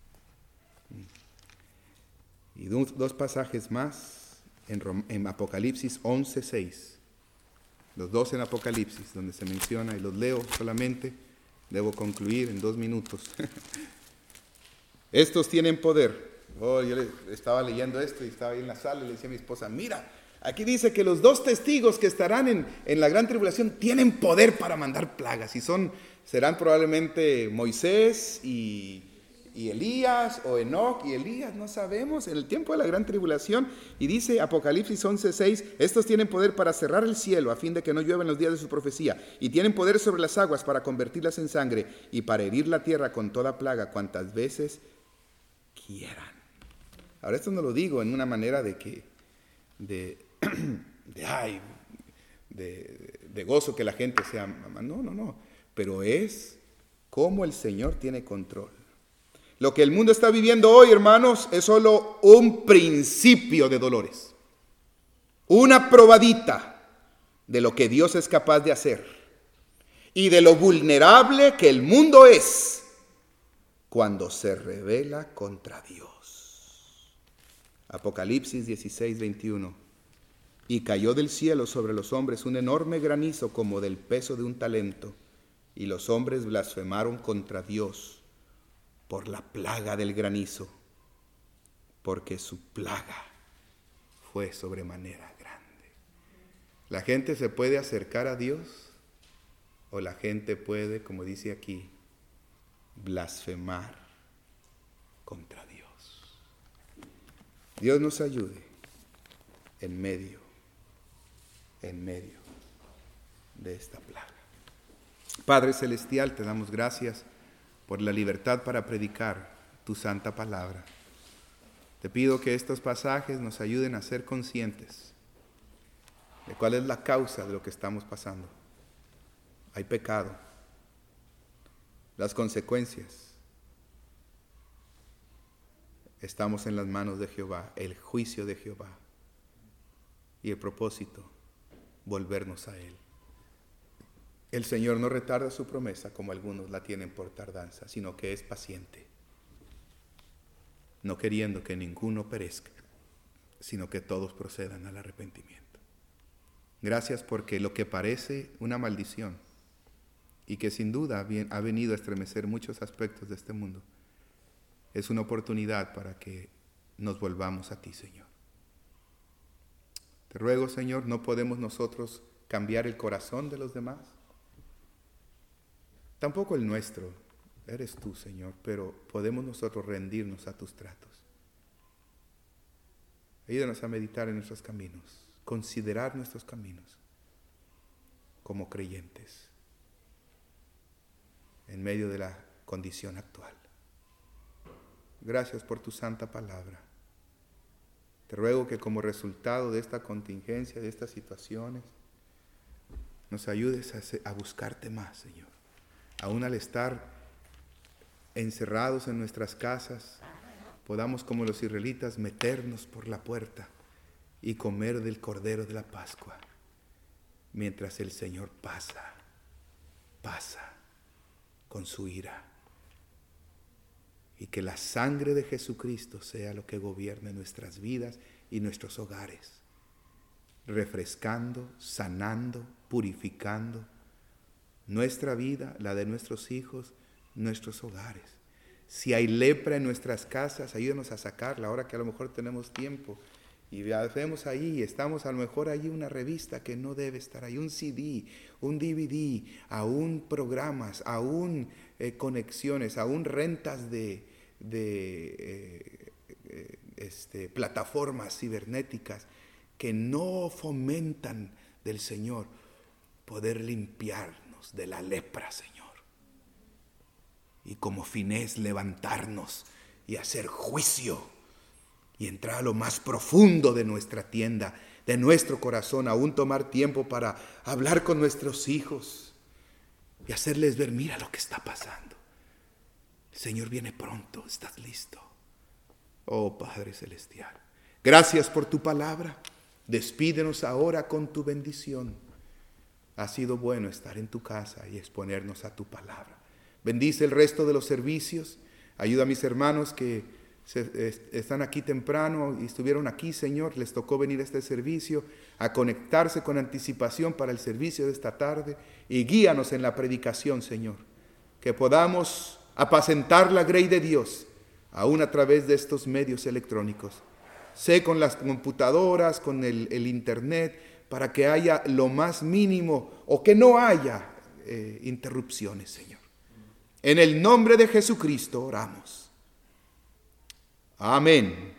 Speaker 1: Y dos, dos pasajes más en, Rom, en Apocalipsis once seis. Los dos en Apocalipsis, donde se menciona, y los leo solamente, debo concluir en dos minutos. Estos tienen poder. Oh, yo le, estaba leyendo esto y estaba ahí en la sala y le decía a mi esposa, mira, aquí dice que los dos testigos que estarán en, en la gran tribulación tienen poder para mandar plagas. Y son, serán probablemente Moisés y, y Elías, o Enoc y Elías, no sabemos, en el tiempo de la gran tribulación. Y dice Apocalipsis once seis, estos tienen poder para cerrar el cielo a fin de que no llueva en los días de su profecía. Y tienen poder sobre las aguas para convertirlas en sangre y para herir la tierra con toda plaga cuantas veces quieran. Ahora esto no lo digo en una manera de que, de... de ay, de, de gozo que la gente sea mamá. No, no, no. Pero es como el Señor tiene control. Lo que el mundo está viviendo hoy, hermanos, es solo un principio de dolores. Una probadita de lo que Dios es capaz de hacer y de lo vulnerable que el mundo es cuando se rebela contra Dios. Apocalipsis dieciséis veintiuno. Y cayó del cielo sobre los hombres un enorme granizo como del peso de un talento, y los hombres blasfemaron contra Dios por la plaga del granizo, porque su plaga fue sobremanera grande. La gente se puede acercar a Dios, o la gente puede, como dice aquí, blasfemar contra Dios. Dios nos ayude en medio en medio de esta plaga. Padre Celestial, te damos gracias por la libertad para predicar tu santa palabra. Te pido que estos pasajes nos ayuden a ser conscientes de cuál es la causa de lo que estamos pasando. Hay pecado, las consecuencias. Estamos en las manos de Jehová, el juicio de Jehová y el propósito, volvernos a Él. El Señor no retarda su promesa como algunos la tienen por tardanza, sino que es paciente, no queriendo que ninguno perezca, sino que todos procedan al arrepentimiento. Gracias porque lo que parece una maldición y que sin duda ha venido a estremecer muchos aspectos de este mundo, es una oportunidad para que nos volvamos a ti, Señor. Te ruego, Señor, no podemos nosotros cambiar el corazón de los demás, tampoco el nuestro, eres tú, Señor, pero podemos nosotros rendirnos a tus tratos. Ayúdanos a meditar en nuestros caminos, considerar nuestros caminos como creyentes en medio de la condición actual. Gracias por tu santa palabra. Te ruego que como resultado de esta contingencia, de estas situaciones, nos ayudes a, a buscarte más, Señor. Aún al estar encerrados en nuestras casas, podamos como los israelitas meternos por la puerta y comer del cordero de la Pascua, mientras el Señor pasa, pasa con su ira. Y que la sangre de Jesucristo sea lo que gobierne nuestras vidas y nuestros hogares, refrescando, sanando, purificando nuestra vida, la de nuestros hijos, nuestros hogares. Si hay lepra en nuestras casas, ayúdanos a sacarla ahora que a lo mejor tenemos tiempo. Y vemos ahí, estamos a lo mejor allí una revista que no debe estar ahí, un C D, un D V D, aún programas, aún eh, conexiones, aún rentas de, de eh, eh, este, plataformas cibernéticas que no fomentan del Señor poder limpiarnos de la lepra, Señor. Y como Finés levantarnos y hacer juicio y entrar a lo más profundo de nuestra tienda, de nuestro corazón, aún tomar tiempo para hablar con nuestros hijos y hacerles ver, mira lo que está pasando. El Señor viene pronto, ¿estás listo? Oh Padre Celestial, gracias por tu palabra. Despídenos ahora con tu bendición. Ha sido bueno estar en tu casa y exponernos a tu palabra. Bendice el resto de los servicios. Ayuda a mis hermanos que se, están aquí temprano y estuvieron aquí, Señor. Les tocó venir a este servicio, a conectarse con anticipación para el servicio de esta tarde. Y guíanos en la predicación, Señor. Que podamos apacentar la grey de Dios, aún a través de estos medios electrónicos. Sé con las computadoras, con el, el internet, para que haya lo más mínimo o que no haya eh, interrupciones, Señor. En el nombre de Jesucristo oramos. Amén.